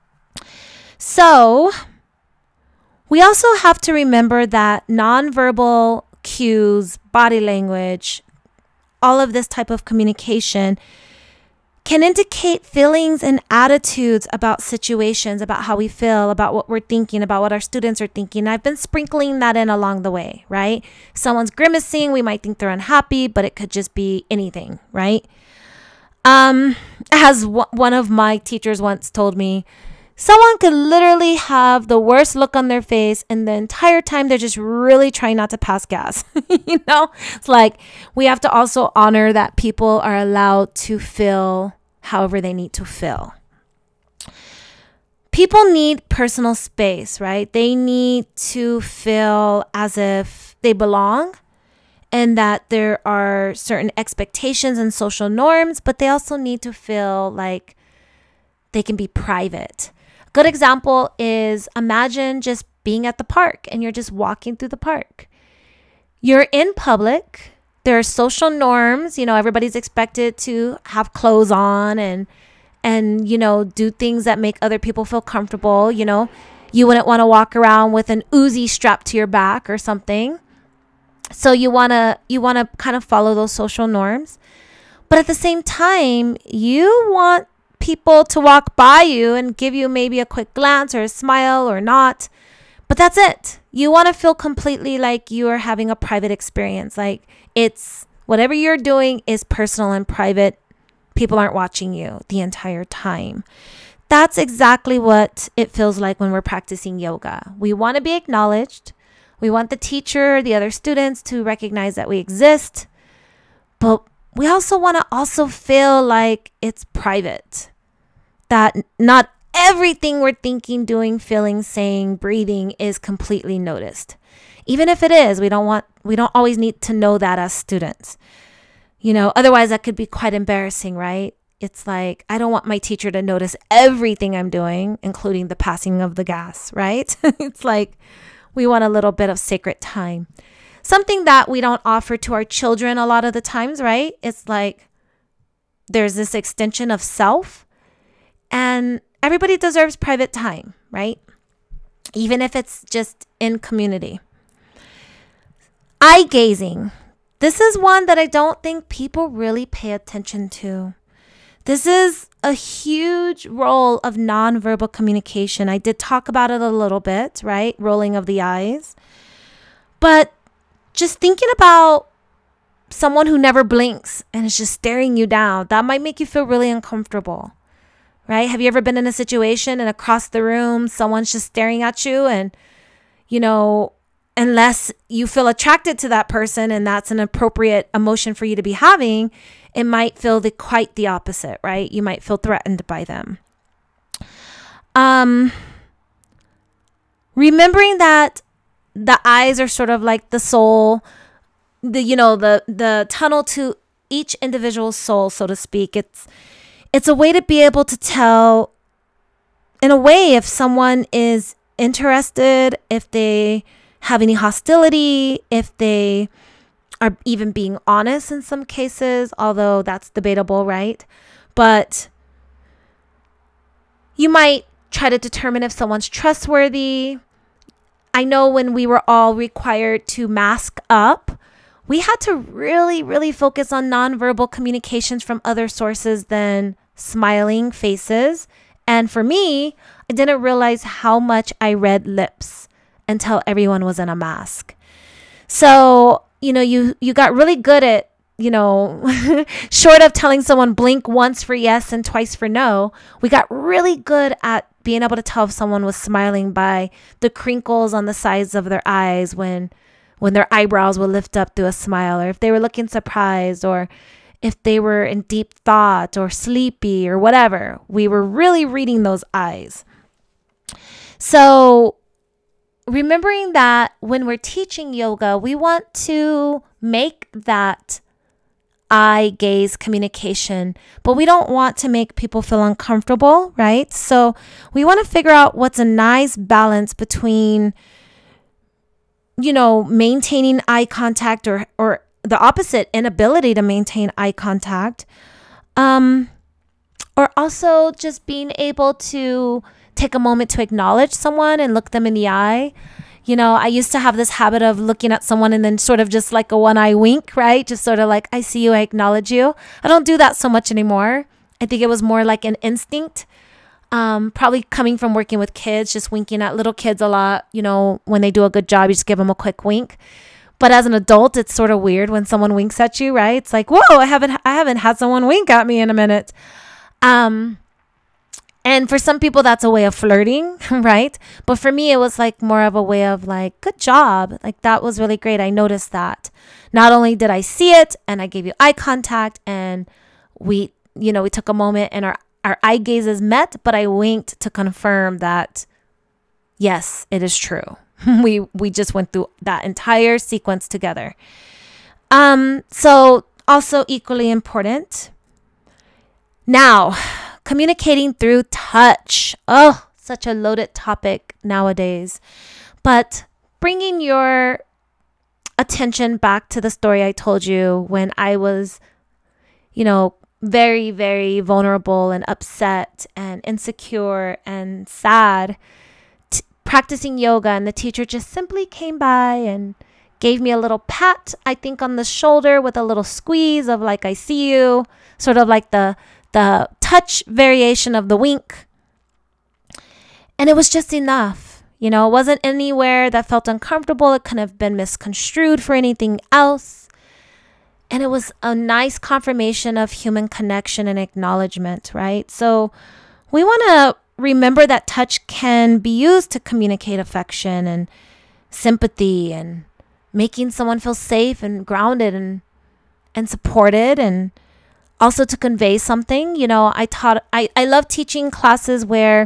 So we also have to remember that nonverbal cues, body language, all of this type of communication can indicate feelings and attitudes about situations, about how we feel, about what we're thinking, about what our students are thinking. I've been sprinkling that in along the way, right? Someone's grimacing, we might think they're unhappy, but it could just be anything, right? Um, as w- one of my teachers once told me, someone could literally have the worst look on their face and the entire time they're just really trying not to pass gas. You know, it's like we have to also honor that people are allowed to feel however they need to feel. people need personal space, right? They need to feel as if they belong and that there are certain expectations and social norms, but they also need to feel like they can be private. A good example is imagine just being at the park and you're just walking through the park. You're in public. There are social norms. You know, everybody's expected to have clothes on and, and, you know, do things that make other people feel comfortable. You know, you wouldn't want to walk around with an Uzi strapped to your back or something. So you want to, you want to kind of follow those social norms. But at the same time, you want people to walk by you and give you maybe a quick glance or a smile or not. But that's it. You want to feel completely like you are having a private experience. Like it's whatever you're doing is personal and private. People aren't watching you the entire time. That's exactly what it feels like when we're practicing yoga. We want to be acknowledged. We want the teacher, the other students to recognize that we exist. But we also want to also feel like it's private. That not everything we're thinking, doing, feeling, saying, breathing is completely noticed. Even if it is, we don't want, we don't always need to know that as students. You know, otherwise that could be quite embarrassing, right? It's like, I don't want my teacher to notice everything I'm doing, including the passing of the gas, right? It's like, we want a little bit of sacred time. Something that we don't offer to our children a lot of the times, right? It's like, there's this extension of self, and everybody deserves private time, right? Even if it's just in community. Eye gazing. This is one that I don't think people really pay attention to. This is a huge role of nonverbal communication. I did talk about it a little bit, right? Rolling of the eyes. But just thinking about someone who never blinks and is just staring you down, that might make you feel really uncomfortable, right? Have you ever been in a situation and across the room, someone's just staring at you and, you know, unless you feel attracted to that person and that's an appropriate emotion for you to be having, it might feel the quite the opposite, right? You might feel threatened by them. Um, remembering that the eyes are sort of like the soul, the, you know, the, the tunnel to each individual soul, so to speak. It's, it's a way to be able to tell, in a way, if someone is interested, if they have any hostility, if they are even being honest in some cases, although that's debatable, right? But you might try to determine if someone's trustworthy. I know when we were all required to mask up, we had to really, really focus on nonverbal communications from other sources than smiling faces. And for me, I didn't realize how much I read lips until everyone was in a mask. So, you know, you, you got really good at, you know, short of telling someone blink once for yes and twice for no, we got really good at being able to tell if someone was smiling by the crinkles on the sides of their eyes when, when their eyebrows would lift up through a smile, or if they were looking surprised, or if they were in deep thought or sleepy or whatever. We were really reading those eyes. So remembering that when we're teaching yoga, we want to make that eye gaze communication, but we don't want to make people feel uncomfortable, right? So we want to figure out what's a nice balance between, you know, maintaining eye contact or, or the opposite, inability to maintain eye contact, um, or also just being able to take a moment to acknowledge someone and look them in the eye. You know, I used to have this habit of looking at someone and then sort of just like a one eye wink, right? Just sort of like, I see you, I acknowledge you. I don't do that so much anymore. I think it was more like an instinct. Um, probably coming from working with kids, just winking at little kids a lot. You know, when they do a good job, you just give them a quick wink. But as an adult, it's sort of weird when someone winks at you, right? It's like, whoa, I haven't, I haven't had someone wink at me in a minute. Um, And for some people, that's a way of flirting, right? But for me, it was like more of a way of like, good job. Like, that was really great. I noticed that. Not only did I see it and I gave you eye contact and we, you know, we took a moment and our, our eye gazes met, but I winked to confirm that, yes, it is true. we we just went through that entire sequence together. Um, so also equally important. Now, communicating through touch. Oh, such a loaded topic nowadays. But bringing your attention back to the story I told you when I was, you know, very, very vulnerable and upset and insecure and sad, t- practicing yoga, and the teacher just simply came by and gave me a little pat, I think, on the shoulder with a little squeeze of like, I see you, sort of like the the touch variation of the wink. And it was just enough. You know, it wasn't anywhere that felt uncomfortable. It couldn't have been misconstrued for anything else. And it was a nice confirmation of human connection and acknowledgement, right? So we want to remember that touch can be used to communicate affection and sympathy and making someone feel safe and grounded and and supported, and also to convey something. You know, I taught, I, I love teaching classes where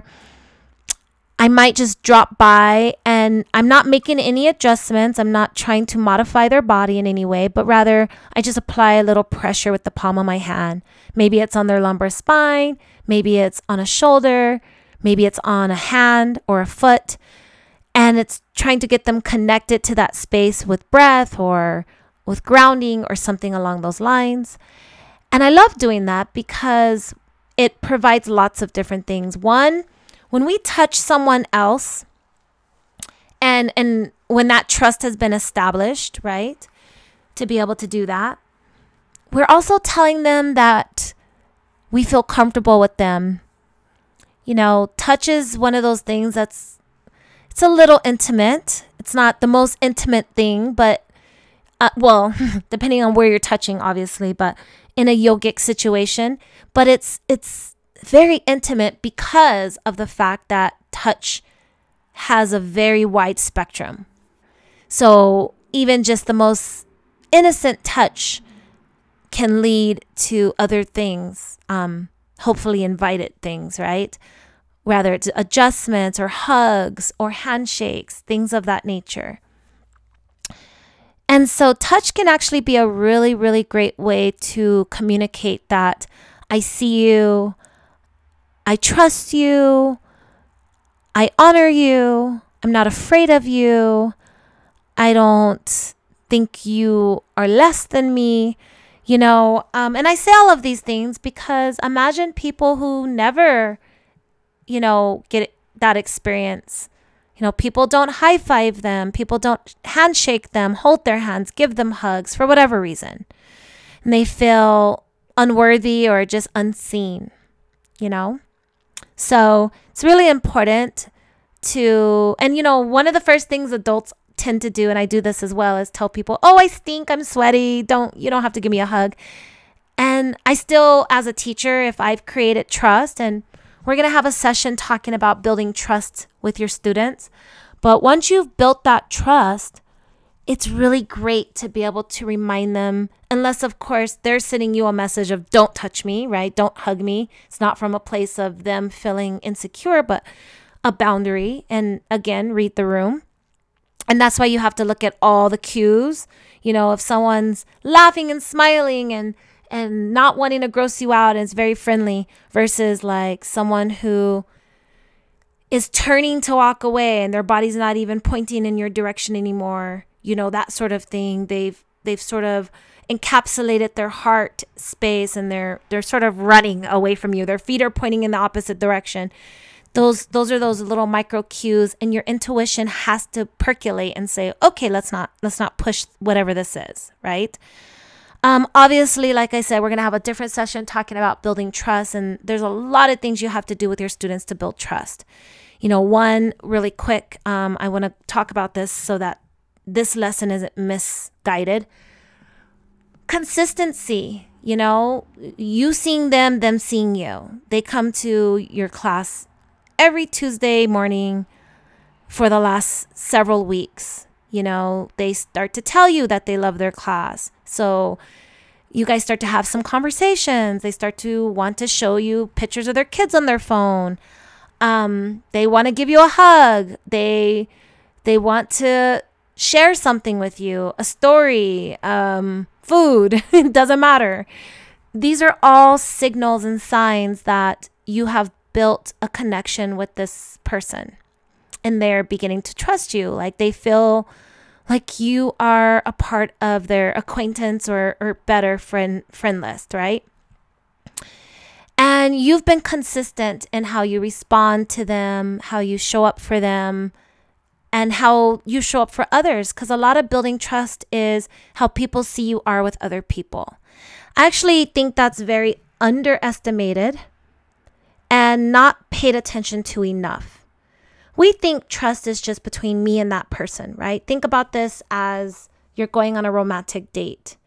I might just drop by and I'm not making any adjustments. I'm not trying to modify their body in any way, but rather I just apply a little pressure with the palm of my hand. Maybe it's on their lumbar spine. Maybe it's on a shoulder. Maybe it's on a hand or a foot. And it's trying to get them connected to that space with breath or with grounding or something along those lines. And I love doing that because it provides lots of different things. One, when we touch someone else and and when that trust has been established, right, to be able to do that, we're also telling them that we feel comfortable with them. You know, touch is one of those things that's, it's a little intimate. It's not the most intimate thing, but, uh, well, depending on where you're touching, obviously, but in a yogic situation, but it's it's very intimate because of the fact that touch has a very wide spectrum. So even just the most innocent touch can lead to other things, um, hopefully invited things, right? Whether it's adjustments or hugs or handshakes, things of that nature. And so touch can actually be a really, really great way to communicate that I see you, I trust you, I honor you, I'm not afraid of you, I don't think you are less than me, you know. Um, and I say all of these things because imagine people who never, you know, get that experience. You know, people don't high five them. People don't handshake them, hold their hands, give them hugs for whatever reason. And they feel unworthy or just unseen, you know? So it's really important to, and you know, one of the first things adults tend to do, and I do this as well, is tell people, oh, I stink, I'm sweaty. Don't, you don't have to give me a hug. And I still, as a teacher, if I've created trust, and we're going to have a session talking about building trust with your students. But once you've built that trust, it's really great to be able to remind them, unless, of course, they're sending you a message of don't touch me, right? Don't hug me. It's not from a place of them feeling insecure, but a boundary. And again, read the room. And that's why you have to look at all the cues. You know, if someone's laughing and smiling and and not wanting to gross you out and it's very friendly versus like someone who is turning to walk away and their body's not even pointing in your direction anymore, you know, that sort of thing. They've they've sort of encapsulated their heart space and they're they're sort of running away from you. Their feet are pointing in the opposite direction. Those those are those little micro cues, and your intuition has to percolate and say, okay, let's not let's not push whatever this is, right? Um, obviously, like I said, we're going to have a different session talking about building trust. And there's a lot of things you have to do with your students to build trust. You know, one really quick, um, I want to talk about this so that this lesson isn't misguided. Consistency, you know, you seeing them, them seeing you. They come to your class every Tuesday morning for the last several weeks. You know, they start to tell you that they love their class. So You guys start to have some conversations. They start to want to show you pictures of their kids on their phone. Um, they want to give you a hug. They they want to share something with you, a story, um, food. It doesn't matter. These are all signals and signs that you have built a connection with this person and they're beginning to trust you. Like they feel like you are a part of their acquaintance or, or better friend friend list, right? And you've been consistent in how you respond to them, how you show up for them, and how you show up for others. Because a lot of building trust is how people see you are with other people. I actually think that's very underestimated and not paid attention to enough. We think trust is just between me and that person, right? Think about this as you're going on a romantic date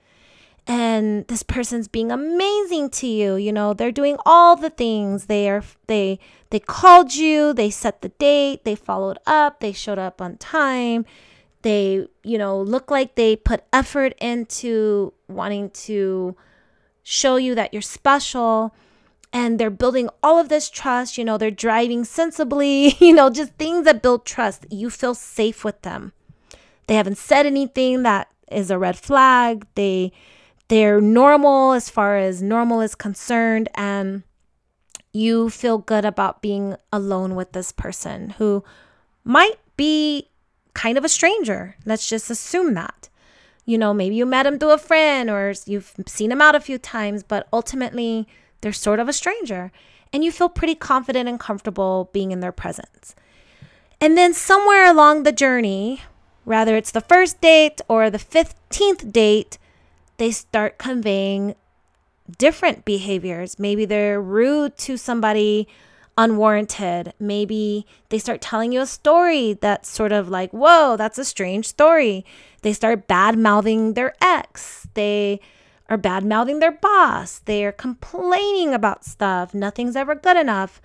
and this person's being amazing to you. You know, they're doing all the things. They are, they, they called you, they set the date, they followed up, they showed up on time. They, you know, look like they put effort into wanting to show you that you're special. And they're building all of this trust. You know, they're driving sensibly, you know, just things that build trust. You feel safe with them. They haven't said anything that is a red flag. They, they're normal as far as normal is concerned. And you feel good about being alone with this person who might be kind of a stranger. Let's just assume that. You know, maybe you met him through a friend or you've seen him out a few times, but ultimately they're sort of a stranger and you feel pretty confident and comfortable being in their presence. And then somewhere along the journey, whether it's the first date or the fifteenth date, they start conveying different behaviors. Maybe they're rude to somebody unwarranted. Maybe they start telling you a story that's sort of like, whoa, that's a strange story. They start bad-mouthing their ex. They are bad-mouthing their boss. They are complaining about stuff. Nothing's ever good enough.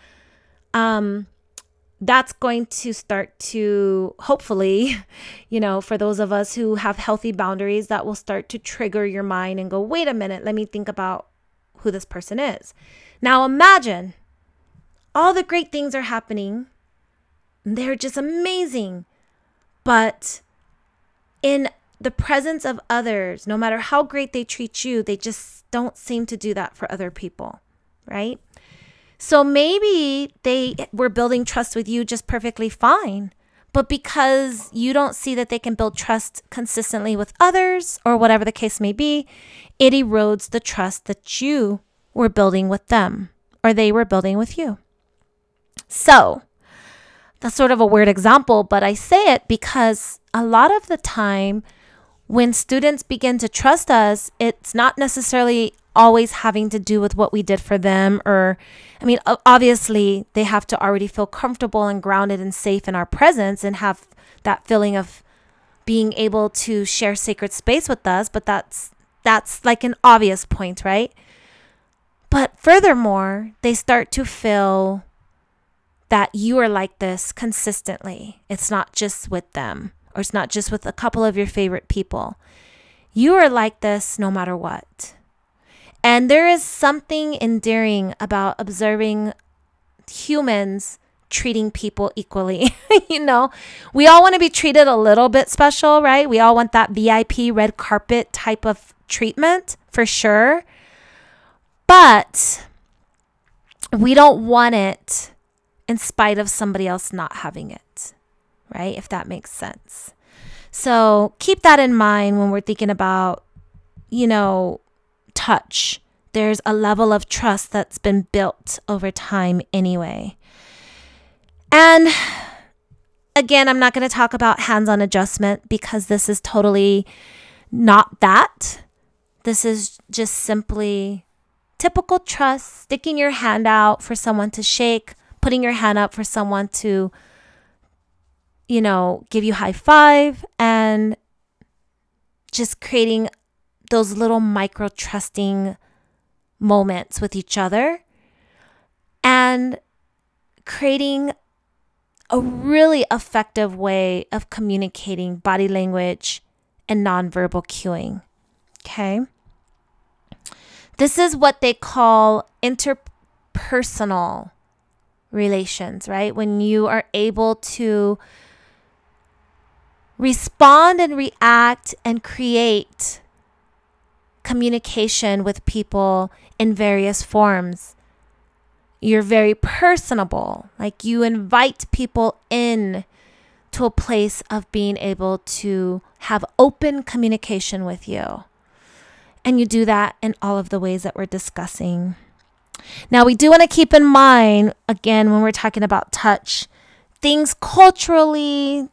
Um, that's going to start to, hopefully, you know, for those of us who have healthy boundaries, that will start to trigger your mind and go, wait a minute, let me think about who this person is. Now imagine all the great things are happening. They're just amazing. But in the presence of others, no matter how great they treat you, they just don't seem to do that for other people, right? So maybe they were building trust with you just perfectly fine, but because you don't see that they can build trust consistently with others or whatever the case may be, it erodes the trust that you were building with them or they were building with you. So that's sort of a weird example, but I say it because a lot of the time when students begin to trust us, it's not necessarily always having to do with what we did for them. Or, I mean, obviously they have to already feel comfortable and grounded and safe in our presence and have that feeling of being able to share sacred space with us. But that's, that's like an obvious point, right? But furthermore, they start to feel that you are like this consistently. It's not just with them, or it's not just with a couple of your favorite people. You are like this no matter what. And there is something endearing about observing humans treating people equally. You know, we all want to be treated a little bit special, right? We all want that V I P red carpet type of treatment for sure. But we don't want it in spite of somebody else not having it, right? If that makes sense. So keep that in mind when we're thinking about, you know, touch. There's a level of trust that's been built over time anyway. And again, I'm not going to talk about hands-on adjustment because this is totally not that. This is just simply typical trust, sticking your hand out for someone to shake, putting your hand up for someone to, you know, give you high five, and just creating those little micro trusting moments with each other and creating a really effective way of communicating body language and nonverbal cueing. Okay. This is what they call interpersonal relations, right? When you are able to respond and react and create communication with people in various forms. You're very personable, like you invite people in to a place of being able to have open communication with you. And you do that in all of the ways that we're discussing. Now, we do want to keep in mind, again, when we're talking about touch, things culturally,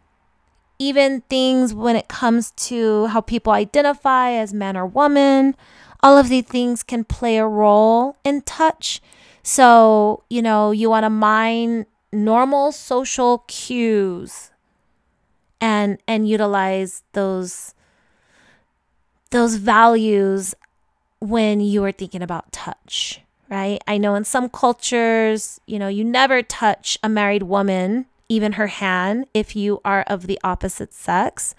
even things when it comes to how people identify as man or woman, all of these things can play a role in touch. So, you know, you want to mind normal social cues and and utilize those those values when you are thinking about touch, right? I know in some cultures, you know, you never touch a married woman, even her hand, if you are of the opposite sex.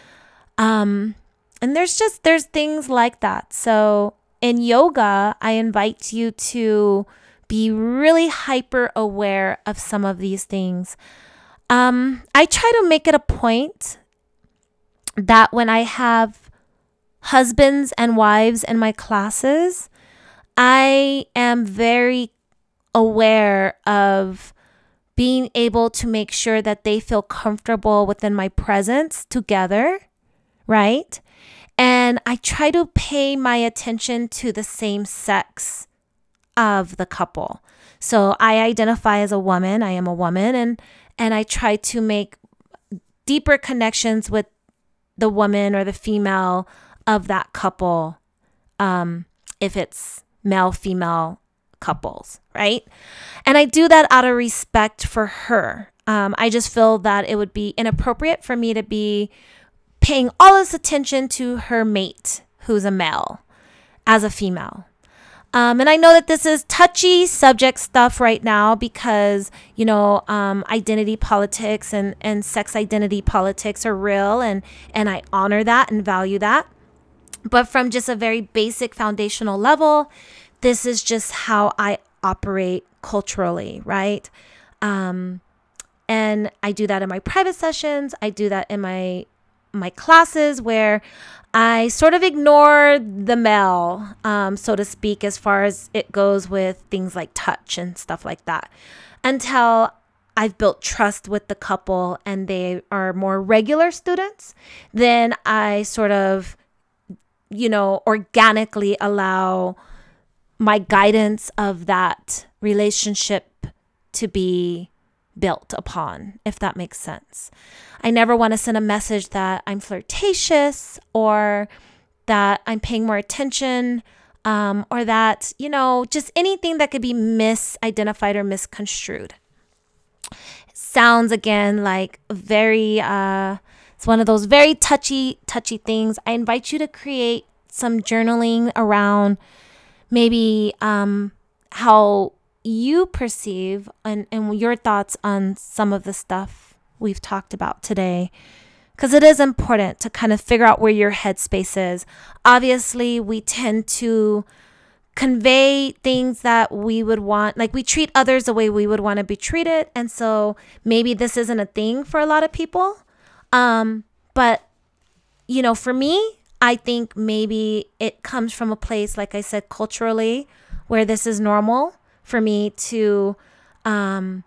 Um, and there's just, there's things like that. So in yoga, I invite you to be really hyper aware of some of these things. Um, I try to make it a point that when I have husbands and wives in my classes, I am very aware of being able to make sure that they feel comfortable within my presence together, right? And I try to pay my attention to the same sex of the couple. So I identify as a woman, I am a woman, and and I try to make deeper connections with the woman or the female of that couple, um, if it's male, female couples, right? And I do that out of respect for her. Um, I just feel that it would be inappropriate for me to be paying all this attention to her mate, who's a male, as a female. Um, and I know that this is touchy subject stuff right now because, you know, um, identity politics and, and sex identity politics are real, and, and I honor that and value that. But from just a very basic foundational level, this is just how I operate culturally, right? Um, and I do that in my private sessions. I do that in my my classes where I sort of ignore the male, um, so to speak, as far as it goes with things like touch and stuff like that, until I've built trust with the couple and they are more regular students. Then I sort of, you know, organically allow my guidance of that relationship to be built upon, if that makes sense. I never want to send a message that I'm flirtatious or that I'm paying more attention, um, or that, you know, just anything that could be misidentified or misconstrued. It sounds, again, like very, uh, it's one of those very touchy, touchy things. I invite you to create some journaling around maybe um, how you perceive and, and your thoughts on some of the stuff we've talked about today, because it is important to kind of figure out where your headspace is. Obviously, we tend to convey things that we would want, like we treat others the way we would want to be treated. And so maybe this isn't a thing for a lot of people. Um, but, you know, for me, I think maybe it comes from a place, like I said, culturally, where this is normal for me to, um,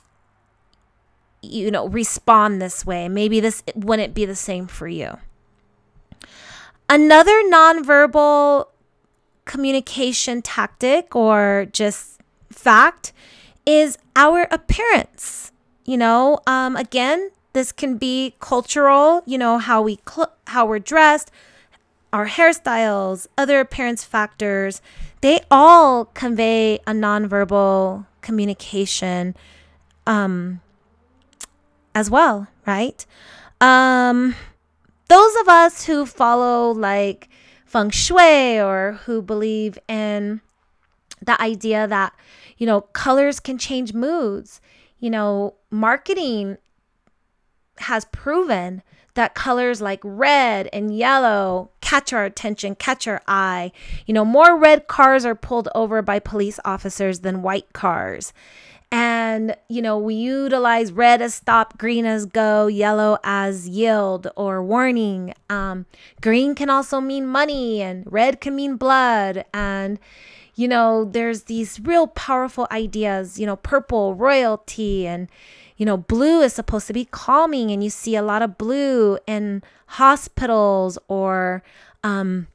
you know, respond this way. Maybe this wouldn't be the same for you. Another nonverbal communication tactic or just fact is our appearance. You know, um, again, this can be cultural, you know, how we cl- how we're dressed, our hairstyles, other appearance factors. They all convey a nonverbal communication um, as well, right? Um, those of us who follow like feng shui or who believe in the idea that, you know, colors can change moods, you know, marketing has proven that colors like red and yellow catch our attention, catch our eye. You know, more red cars are pulled over by police officers than white cars. And, you know, we utilize red as stop, green as go, yellow as yield or warning. Um, green can also mean money, and red can mean blood. And, you know, there's these real powerful ideas, you know, purple, royalty, and, you know, blue is supposed to be calming. And you see a lot of blue in hospitals or um,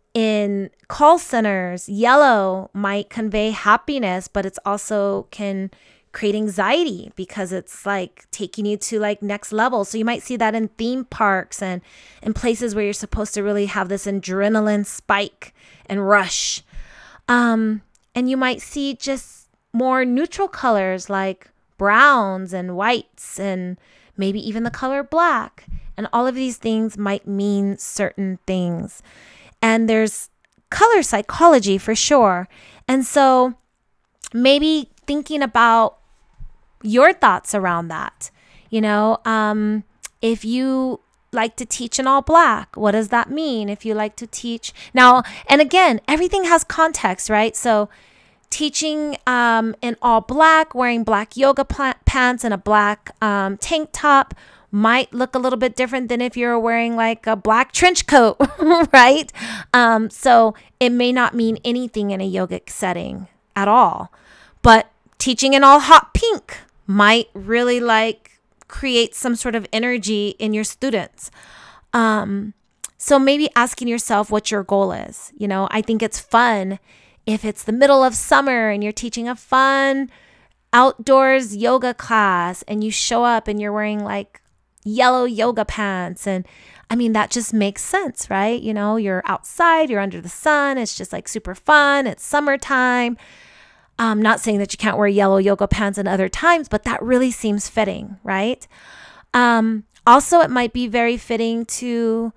in call centers. Yellow might convey happiness, but it's also can create anxiety because it's like taking you to like next level. So you might see that in theme parks and in places where you're supposed to really have this adrenaline spike and rush. Um, and you might see just more neutral colors like browns and whites and maybe even the color black. And all of these things might mean certain things. And there's color psychology for sure. And so maybe thinking about your thoughts around that, you know, um, if you like to teach in all black, what does that mean? If you like to teach now, and again, everything has context, right? So teaching um, in all black, wearing black yoga pla- pants and a black um, tank top might look a little bit different than if you're wearing like a black trench coat, right? Um, so it may not mean anything in a yogic setting at all, but teaching in all hot pink might really like create some sort of energy in your students. Um, so maybe asking yourself what your goal is. You know, I think it's fun if it's the middle of summer and you're teaching a fun outdoors yoga class and you show up and you're wearing like yellow yoga pants. And I mean, that just makes sense, right? You know, you're outside, you're under the sun. It's just like super fun. It's summertime. I'm not saying that you can't wear yellow yoga pants in other times, but that really seems fitting, right? Um, also, it might be very fitting to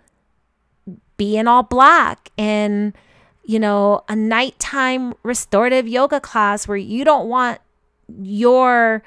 be in all black in, you know, a nighttime restorative yoga class where you don't want your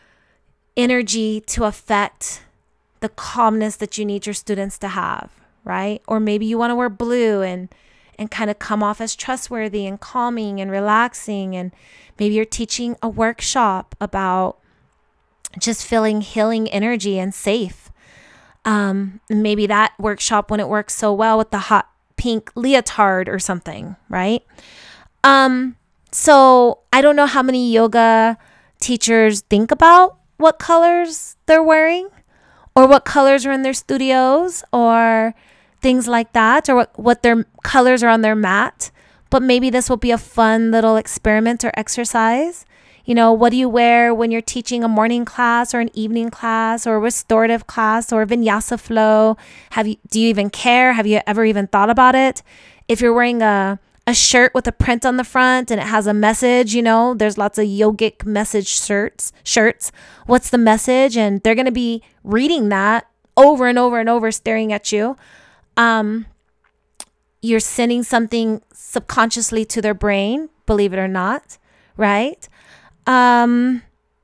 energy to affect the calmness that you need your students to have, right? Or maybe you want to wear blue and and kind of come off as trustworthy and calming and relaxing. And maybe you're teaching a workshop about just feeling healing energy and safe. Um, maybe that workshop wouldn't work so well with the hot pink leotard or something, right? Um, so I don't know how many yoga teachers think about what colors they're wearing or what colors are in their studios or things like that, or what, what their colors are on their mat. But maybe this will be a fun little experiment or exercise. You know, what do you wear when you're teaching a morning class or an evening class or a restorative class or vinyasa flow? Have you, do you even care? Have you ever even thought about it? If you're wearing a, a shirt with a print on the front and it has a message, you know, there's lots of yogic message shirts, shirts. What's the message? And they're going to be reading that over and over and over, staring at you. Um, you're sending something subconsciously to their brain, believe it or not, right? Um,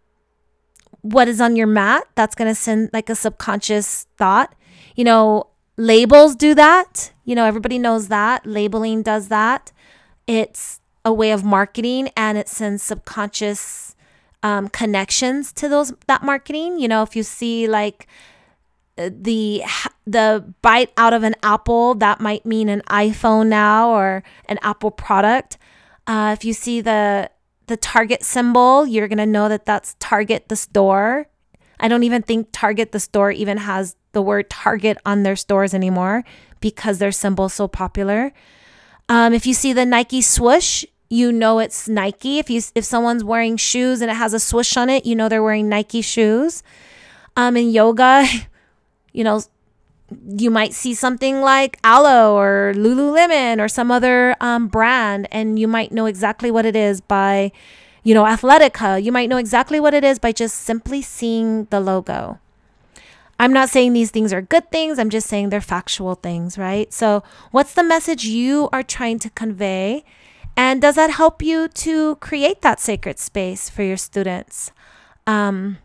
what is on your mat? That's going to send like a subconscious thought. You know, labels do that. You know, everybody knows that. Labeling does that. It's a way of marketing and it sends subconscious um, connections to those that marketing. You know, if you see like the the bite out of an apple, that might mean an iPhone now or an Apple product. Uh, if you see the the Target symbol, you're going to know that that's Target the store. I don't even think Target the store even has the word Target on their stores anymore because their symbol is so popular. Um, if you see the Nike swoosh, you know it's Nike. If you if someone's wearing shoes and it has a swoosh on it, you know they're wearing Nike shoes. Um, in yoga, you know, you might see something like Aloe or Lululemon or some other um, brand, and you might know exactly what it is by, you know, Athletica. You might know exactly what it is by just simply seeing the logo. I'm not saying these things are good things. I'm just saying they're factual things, right? So what's the message you are trying to convey? And does that help you to create that sacred space for your students? Um,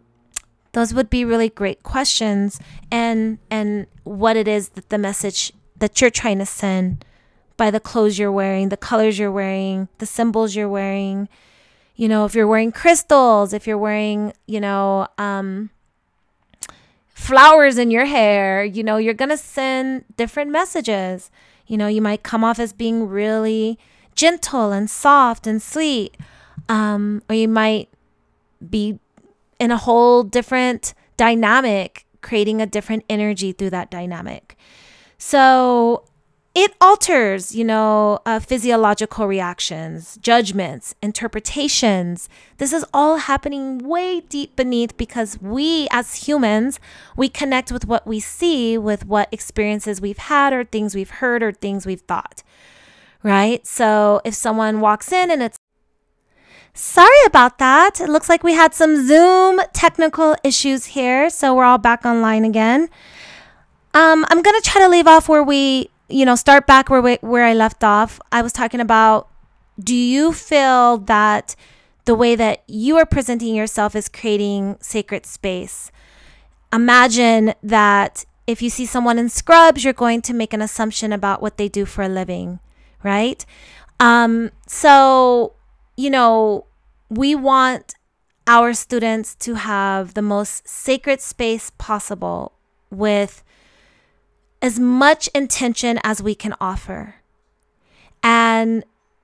Those would be really great questions, and and what it is that the message that you're trying to send by the clothes you're wearing, the colors you're wearing, the symbols you're wearing. You know, if you're wearing crystals, if you're wearing, you know, um, flowers in your hair, you know, you're going to send different messages. You know, you might come off as being really gentle and soft and sweet. Um, or you might be in a whole different dynamic, creating a different energy through that dynamic. So it alters, you know, uh, physiological reactions, judgments, interpretations. This is all happening way deep beneath because we as humans, we connect with what we see, with what experiences we've had or things we've heard or things we've thought, right? So if someone walks in and it's, sorry about that. It looks like we had some Zoom technical issues here. So we're all back online again. Um, I'm going to try to leave off where we you know, start back where we, where I left off. I was talking about, do you feel that the way that you are presenting yourself is creating sacred space? Imagine that if you see someone in scrubs, you're going to make an assumption about what they do for a living, right? Um, so, you know, we want our students to have the most sacred space possible with as much intention as we can offer. And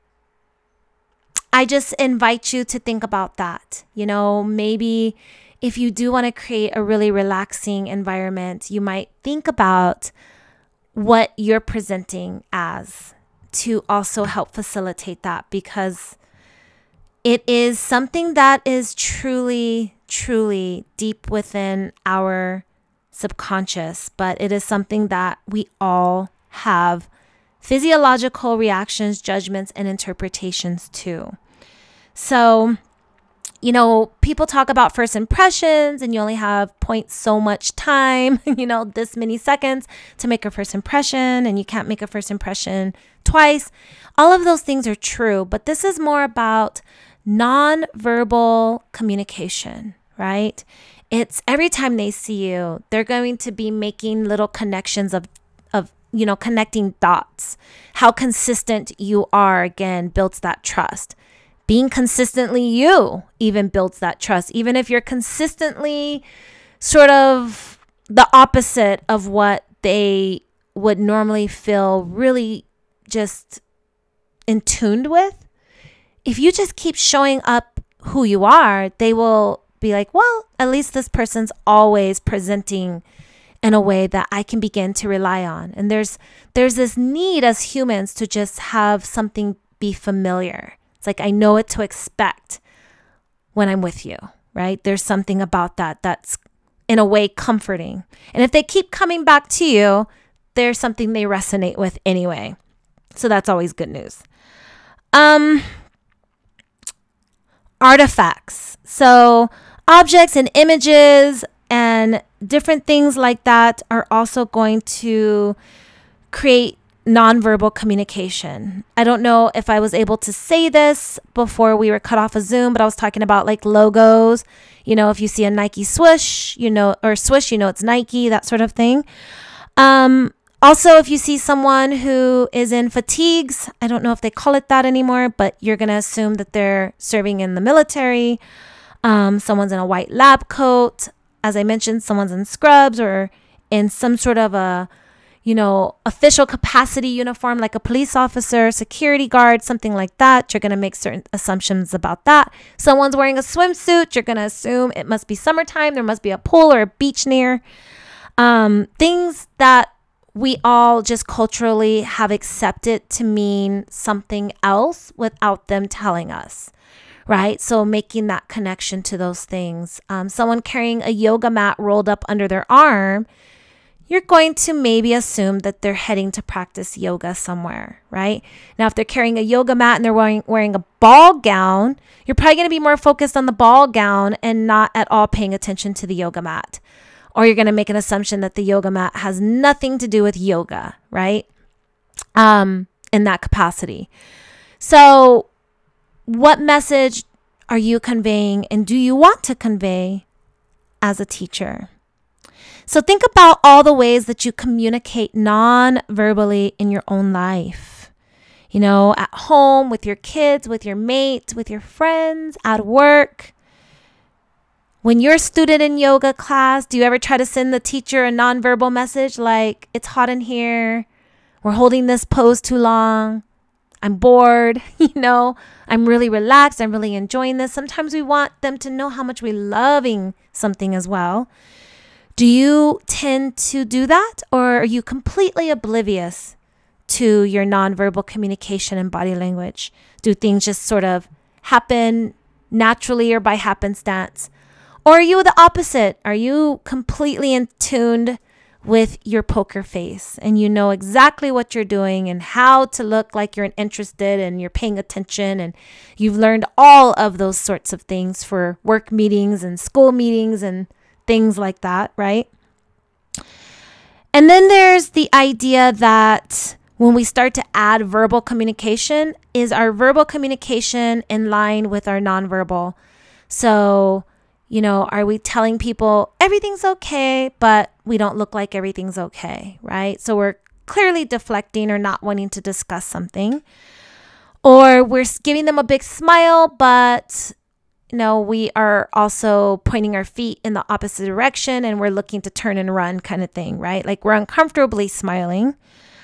I just invite you to think about that. You know, maybe if you do want to create a really relaxing environment, you might think about what you're presenting as to also help facilitate that, because it is something that is truly, truly deep within our subconscious, but it is something that we all have physiological reactions, judgments, and interpretations to. So, you know, people talk about first impressions and you only have point so much time, you know, this many seconds to make a first impression, and you can't make a first impression twice. All of those things are true, but this is more about nonverbal communication, right? It's every time they see you, they're going to be making little connections of, of, you know, connecting dots. How consistent you are, again, builds that trust. Being consistently you even builds that trust. Even if you're consistently sort of the opposite of what they would normally feel really just in tuned with, if you just keep showing up who you are, they will be like, well, at least this person's always presenting in a way that I can begin to rely on. And there's there's this need as humans to just have something be familiar. It's like I know what to expect when I'm with you, right? There's something about that that's in a way comforting. And if they keep coming back to you, there's something they resonate with anyway. So that's always good news. Um, artifacts. So objects and images and different things like that are also going to create nonverbal communication. I don't know if I was able to say this before we were cut off of Zoom, but I was talking about like logos. You know, if you see a Nike swoosh, you know, or swoosh, you know, it's Nike, that sort of thing. Um, also, if you see someone who is in fatigues, I don't know if they call it that anymore, but you're going to assume that they're serving in the military. Um, someone's in a white lab coat. As I mentioned, someone's in scrubs or in some sort of a, you know, official capacity uniform, like a police officer, security guard, something like that. You're going to make certain assumptions about that. Someone's wearing a swimsuit. You're going to assume it must be summertime. There must be a pool or a beach near. Um, things that we all just culturally have accepted to mean something else without them telling us. Right? So making that connection to those things. Um, someone carrying a yoga mat rolled up under their arm, you're going to maybe assume that they're heading to practice yoga somewhere, right? Now, if they're carrying a yoga mat and they're wearing, wearing a ball gown, you're probably going to be more focused on the ball gown and not at all paying attention to the yoga mat. Or you're going to make an assumption that the yoga mat has nothing to do with yoga, right? Um, in that capacity. So what message are you conveying, and do you want to convey as a teacher? So think about all the ways that you communicate non-verbally in your own life. You know, at home, with your kids, with your mates, with your friends, at work. When you're a student in yoga class, do you ever try to send the teacher a nonverbal message like, it's hot in here, we're holding this pose too long, I'm bored, you know, I'm really relaxed, I'm really enjoying this. Sometimes we want them to know how much we're loving something as well. Do you tend to do that, or are you completely oblivious to your nonverbal communication and body language? Do things just sort of happen naturally or by happenstance? Or are you the opposite? Are you completely in tuned with your poker face and you know exactly what you're doing and how to look like you're interested and you're paying attention, and you've learned all of those sorts of things for work meetings and school meetings and things like that, right? And then there's the idea that when we start to add verbal communication, is our verbal communication in line with our nonverbal? So, you know, are we telling people everything's okay, but we don't look like everything's okay, right? So we're clearly deflecting or not wanting to discuss something. Or we're giving them a big smile, but, you know, we are also pointing our feet in the opposite direction and we're looking to turn and run kind of thing, right? Like we're uncomfortably smiling.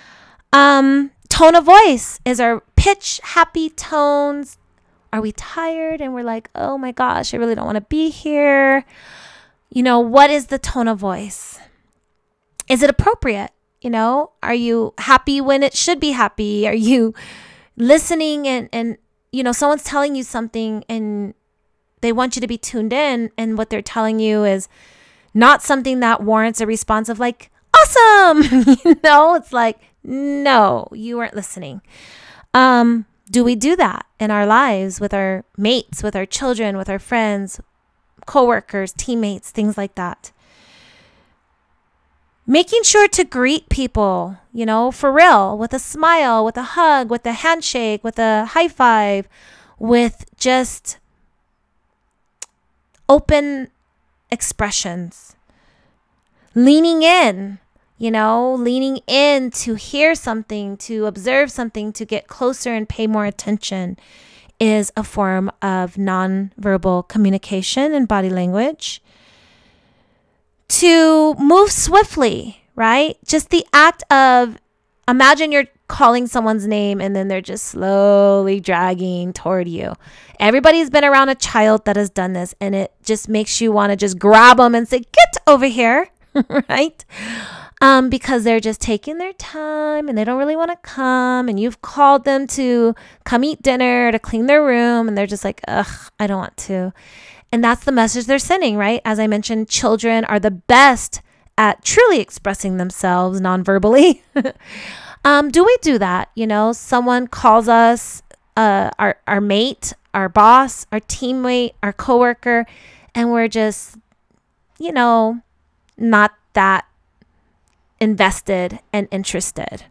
Um, tone of voice. Is our pitch happy tones? Are we tired and we're like, oh my gosh, I really don't want to be here? You know, what is the tone of voice? Is it appropriate? You know, are you happy when it should be happy? Are you listening and, and, you know, someone's telling you something and they want you to be tuned in, and what they're telling you is not something that warrants a response of like, awesome. You know, it's like, no, you weren't listening. Um, Do we do that in our lives with our mates, with our children, with our friends, coworkers, teammates, things like that? Making sure to greet people, you know, for real, with a smile, with a hug, with a handshake, with a high five, with just open expressions. Leaning in. You know, leaning in to hear something, to observe something, to get closer and pay more attention is a form of nonverbal communication and body language. To move swiftly, right? Just the act of, imagine you're calling someone's name and then they're just slowly dragging toward you. Everybody's been around a child that has done this, and it just makes you want to just grab them and say, get over here, right? Um, because they're just taking their time and they don't really want to come, and you've called them to come eat dinner, to clean their room, and they're just like, ugh, I don't want to. And that's the message they're sending, right? As I mentioned, children are the best at truly expressing themselves non-verbally. um, do we do that? You know, someone calls us, uh, our, our mate, our boss, our teammate, our coworker, and we're just, you know, not that invested and interested.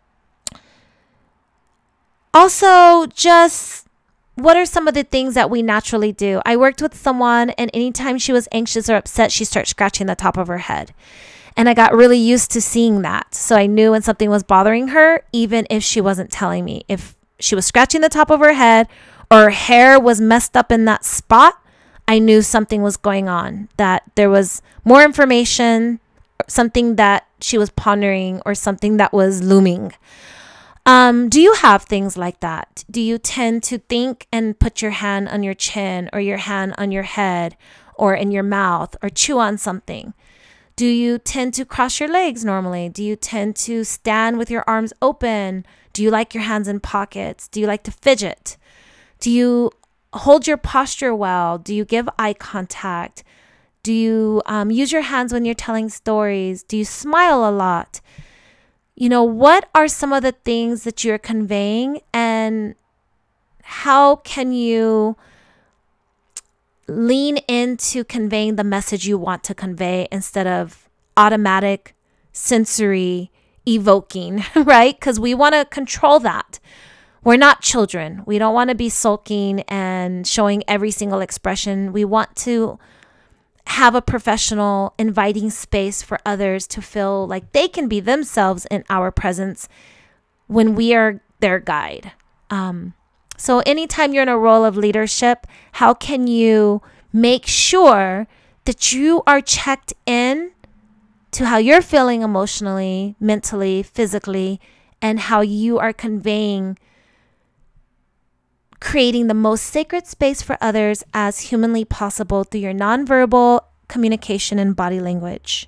Also, just what are some of the things that we naturally do? I worked with someone, and anytime she was anxious or upset, she started scratching the top of her head. And I got really used to seeing that. So I knew when something was bothering her, even if she wasn't telling me. If she was scratching the top of her head or her hair was messed up in that spot, I knew something was going on, that there was more information, something that she was pondering, or something that was looming. Um, do you have things like that? Do you tend to think and put your hand on your chin, or your hand on your head, or in your mouth, or chew on something? Do you tend to cross your legs normally? Do you tend to stand with your arms open? Do you like your hands in pockets? Do you like to fidget? Do you hold your posture well? Do you give eye contact? Do you um, use your hands when you're telling stories? Do you smile a lot? You know, what are some of the things that you're conveying, and how can you lean into conveying the message you want to convey instead of automatic sensory evoking, right? Because we want to control that. We're not children. We don't want to be sulking and showing every single expression. We want to have a professional inviting space for others to feel like they can be themselves in our presence when we are their guide. Um, so anytime you're in a role of leadership, how can you make sure that you are checked in to how you're feeling emotionally, mentally, physically, and how you are conveying, creating the most sacred space for others as humanly possible through your nonverbal communication and body language.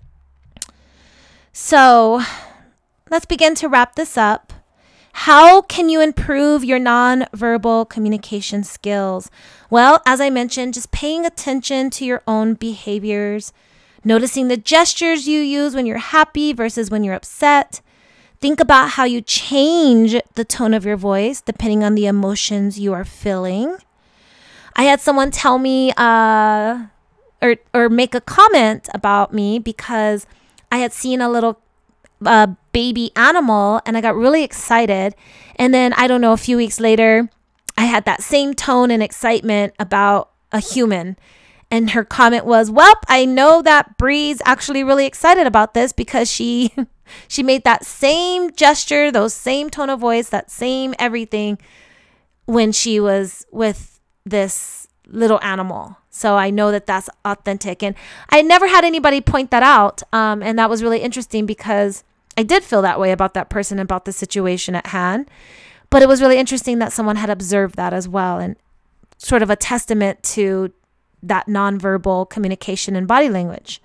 So let's begin to wrap this up. How can you improve your nonverbal communication skills? Well, as I mentioned, just paying attention to your own behaviors, noticing the gestures you use when you're happy versus when you're upset. Think about how you change the tone of your voice depending on the emotions you are feeling. I had someone tell me uh, or, or make a comment about me because I had seen a little uh, baby animal and I got really excited. And then, I don't know, a few weeks later, I had that same tone and excitement about a human. And her comment was, well, I know that Bree's actually really excited about this because she she made that same gesture, those same tone of voice, that same everything when she was with this little animal. So I know that that's authentic. And I never had anybody point that out. Um, and that was really interesting because I did feel that way about that person, about the situation at hand. But it was really interesting that someone had observed that as well, and sort of a testament to that nonverbal communication and body language.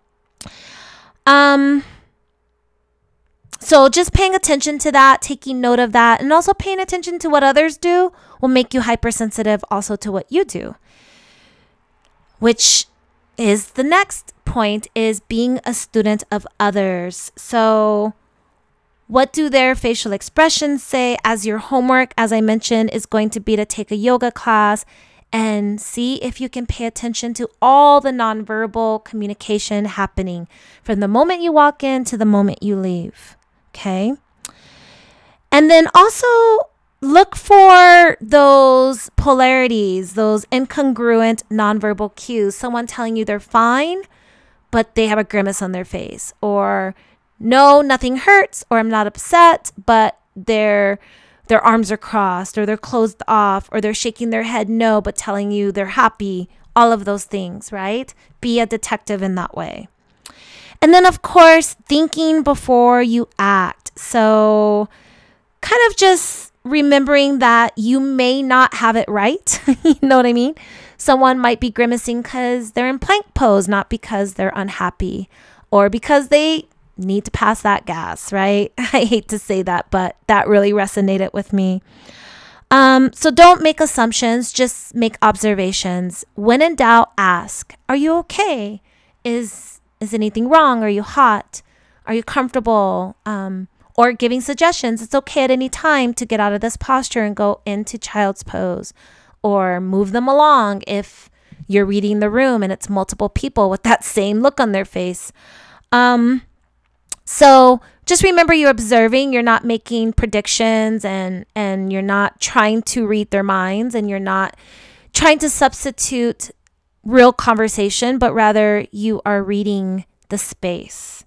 Um, so just paying attention to that, taking note of that, and also paying attention to what others do will make you hypersensitive also to what you do. Which is the next point, is being a student of others. So what do their facial expressions say? As your homework, as I mentioned, is going to be to take a yoga class and see if you can pay attention to all the nonverbal communication happening from the moment you walk in to the moment you leave. Okay. And then also look for those polarities, those incongruent nonverbal cues. Someone telling you they're fine, but they have a grimace on their face. Or no, nothing hurts, or I'm not upset, but they're their arms are crossed, or they're closed off, or they're shaking their head no, but telling you they're happy. All of those things, right? Be a detective in that way. And then, of course, thinking before you act. So kind of just remembering that you may not have it right. You know what I mean? Someone might be grimacing because they're in plank pose, not because they're unhappy or because they need to pass that gas, right? I hate to say that, but that really resonated with me. Um, so don't make assumptions, just make observations. When in doubt, ask, are you okay? Is, is anything wrong? Are you hot? Are you comfortable? Um, or giving suggestions. It's okay at any time to get out of this posture and go into child's pose, or move them along if you're reading the room and it's multiple people with that same look on their face. Um, So just remember, you're observing, you're not making predictions, and, and you're not trying to read their minds, and you're not trying to substitute real conversation, but rather you are reading the space.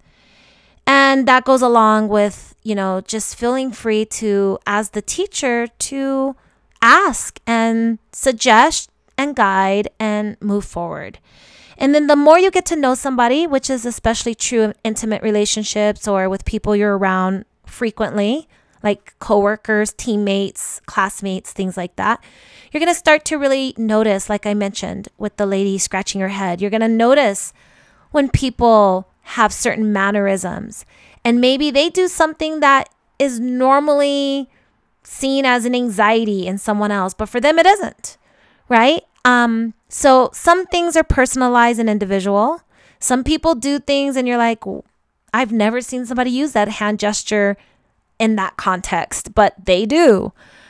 And that goes along with, you know, just feeling free to, as the teacher, to ask and suggest and guide and move forward. And then the more you get to know somebody, which is especially true of intimate relationships or with people you're around frequently, like coworkers, teammates, classmates, things like that, you're going to start to really notice, like I mentioned with the lady scratching her head, you're going to notice when people have certain mannerisms, and maybe they do something that is normally seen as an anxiety in someone else, but for them it isn't, right? Um, so some things are personalized and individual. Some people do things and you're like, I've never seen somebody use that hand gesture in that context, but they do.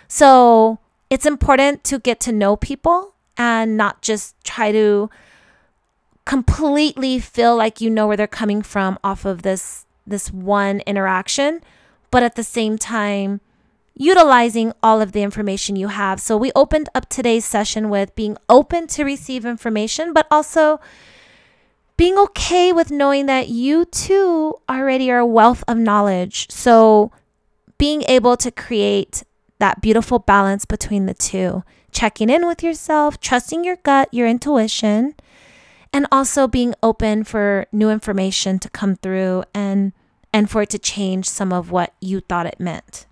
So it's important to get to know people and not just try to completely feel like you know where they're coming from off of this, this one interaction, but at the same time, utilizing all of the information you have. So we opened up today's session with being open to receive information, but also being okay with knowing that you too already are a wealth of knowledge. So being able to create that beautiful balance between the two, checking in with yourself, trusting your gut, your intuition, and also being open for new information to come through and and for it to change some of what you thought it meant.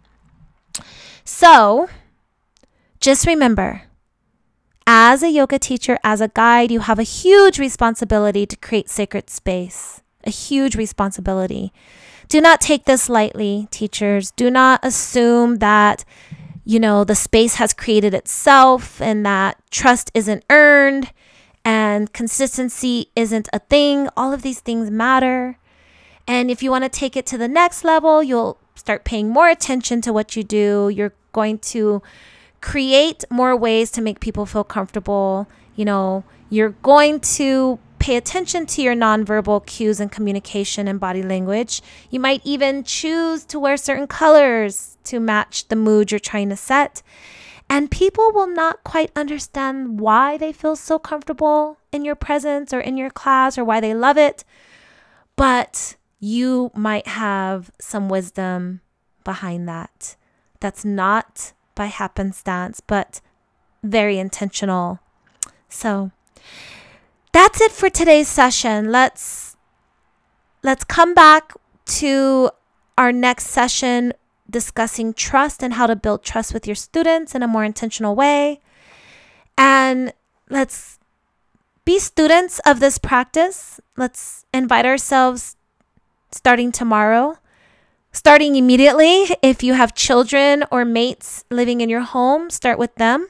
So just remember, as a yoga teacher, as a guide, you have a huge responsibility to create sacred space, a huge responsibility. Do not take this lightly, teachers. Do not assume that, you know, the space has created itself and that trust isn't earned and consistency isn't a thing. All of these things matter. And if you want to take it to the next level, you'll start paying more attention to what you do. You're going to create more ways to make people feel comfortable. You know, you're going to pay attention to your nonverbal cues and communication and body language. You might even choose to wear certain colors to match the mood you're trying to set. And people will not quite understand why they feel so comfortable in your presence or in your class or why they love it. But you might have some wisdom behind that. That's not by happenstance, but very intentional. So that's it for today's session. Let's let's come back to our next session discussing trust and how to build trust with your students in a more intentional way. And let's be students of this practice. Let's invite ourselves starting tomorrow, starting immediately. If you have children or mates living in your home, start with them.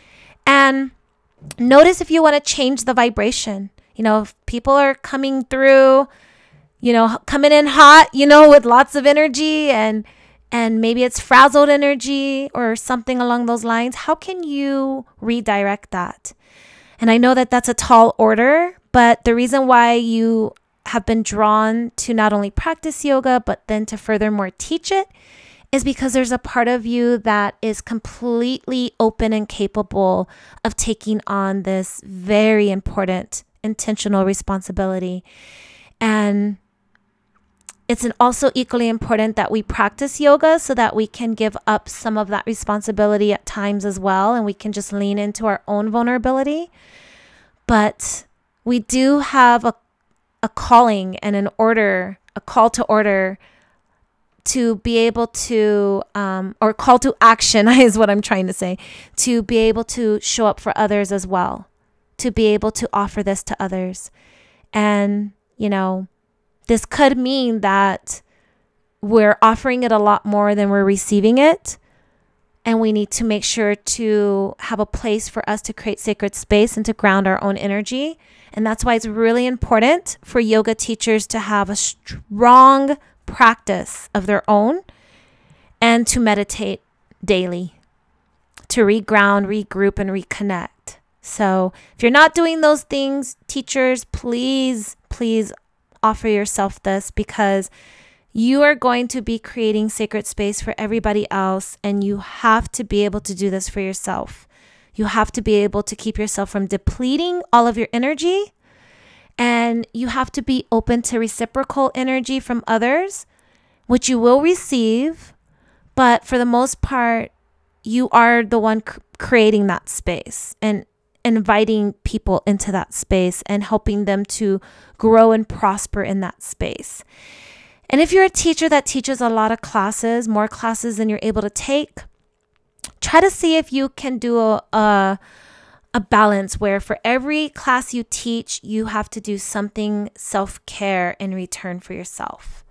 And notice if you want to change the vibration. You know, if people are coming through, you know, coming in hot, you know, with lots of energy and and maybe it's frazzled energy or something along those lines, how can you redirect that? And I know that that's a tall order, but the reason why you have been drawn to not only practice yoga, but then to furthermore teach it is because there's a part of you that is completely open and capable of taking on this very important intentional responsibility. And it's an also equally important that we practice yoga so that we can give up some of that responsibility at times as well, and we can just lean into our own vulnerability. But we do have a a calling and an order, a call to order to be able to, um, or call to action is what I'm trying to say, to be able to show up for others as well, to be able to offer this to others. And, you know, this could mean that we're offering it a lot more than we're receiving it. And we need to make sure to have a place for us to create sacred space and to ground our own energy. And that's why it's really important for yoga teachers to have a strong practice of their own and to meditate daily, to reground, regroup, and reconnect. So if you're not doing those things, teachers, please, please offer yourself this, because you are going to be creating sacred space for everybody else, and you have to be able to do this for yourself. You have to be able to keep yourself from depleting all of your energy, and you have to be open to reciprocal energy from others, which you will receive, but for the most part, you are the one cr- creating that space and inviting people into that space and helping them to grow and prosper in that space. And if you're a teacher that teaches a lot of classes, more classes than you're able to take, try to see if you can do a, a, a balance where for every class you teach, you have to do something self-care in return for yourself.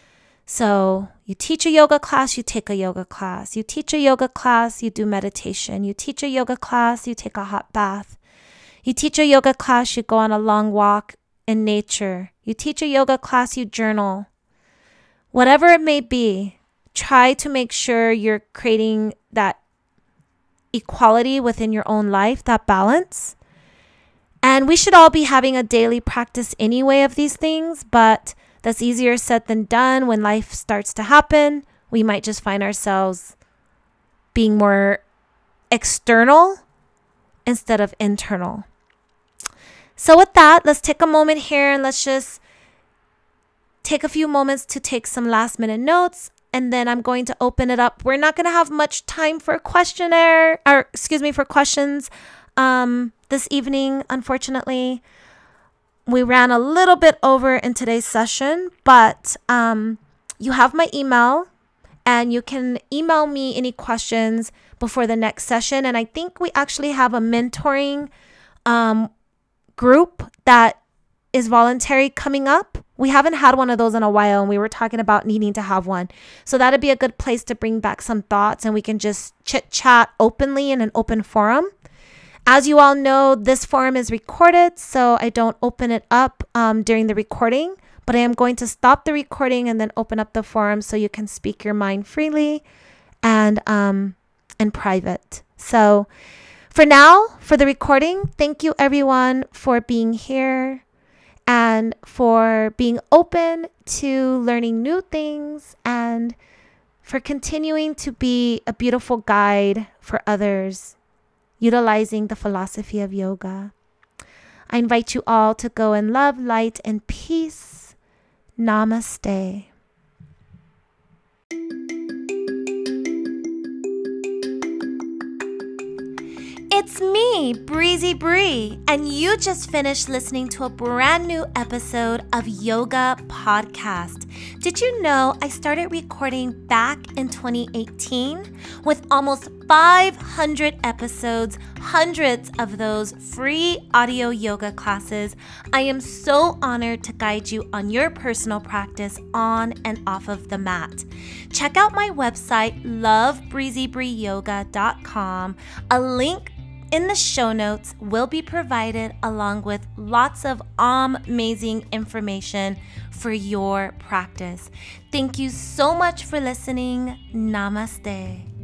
So you teach a yoga class, you take a yoga class. You teach a yoga class, you do meditation. You teach a yoga class, you take a hot bath. You teach a yoga class, you go on a long walk in nature. You teach a yoga class, you journal. Whatever it may be, try to make sure you're creating that equality within your own life, that balance. And we should all be having a daily practice anyway of these things, but that's easier said than done. When life starts to happen, we might just find ourselves being more external instead of internal. So with that, let's take a moment here and let's just take a few moments to take some last minute notes. And then I'm going to open it up. We're not going to have much time for questionnaire or excuse me, for questions um, this evening. Unfortunately, we ran a little bit over in today's session, but um, you have my email and you can email me any questions before the next session. And I think we actually have a mentoring um, group that is voluntary coming up. We haven't had one of those in a while, and we were talking about needing to have one. So that'd be a good place to bring back some thoughts, and we can just chit chat openly in an open forum. As you all know, this forum is recorded, so I don't open it up um, during the recording, but I am going to stop the recording and then open up the forum so you can speak your mind freely and um, in private. So for now, for the recording, thank you everyone for being here and for being open to learning new things and for continuing to be a beautiful guide for others, utilizing the philosophy of yoga. I invite you all to go in love, light, and peace. Namaste. It's me, Breezy Bree, and you just finished listening to a brand new episode of Yoga Podcast. Did you know I started recording back in twenty eighteen with almost five hundred episodes, hundreds of those free audio yoga classes? I am so honored to guide you on your personal practice on and off of the mat. Check out my website, love breezy bree yoga dot com. A link in the show notes will be provided along with lots of amazing information for your practice. Thank you so much for listening. Namaste.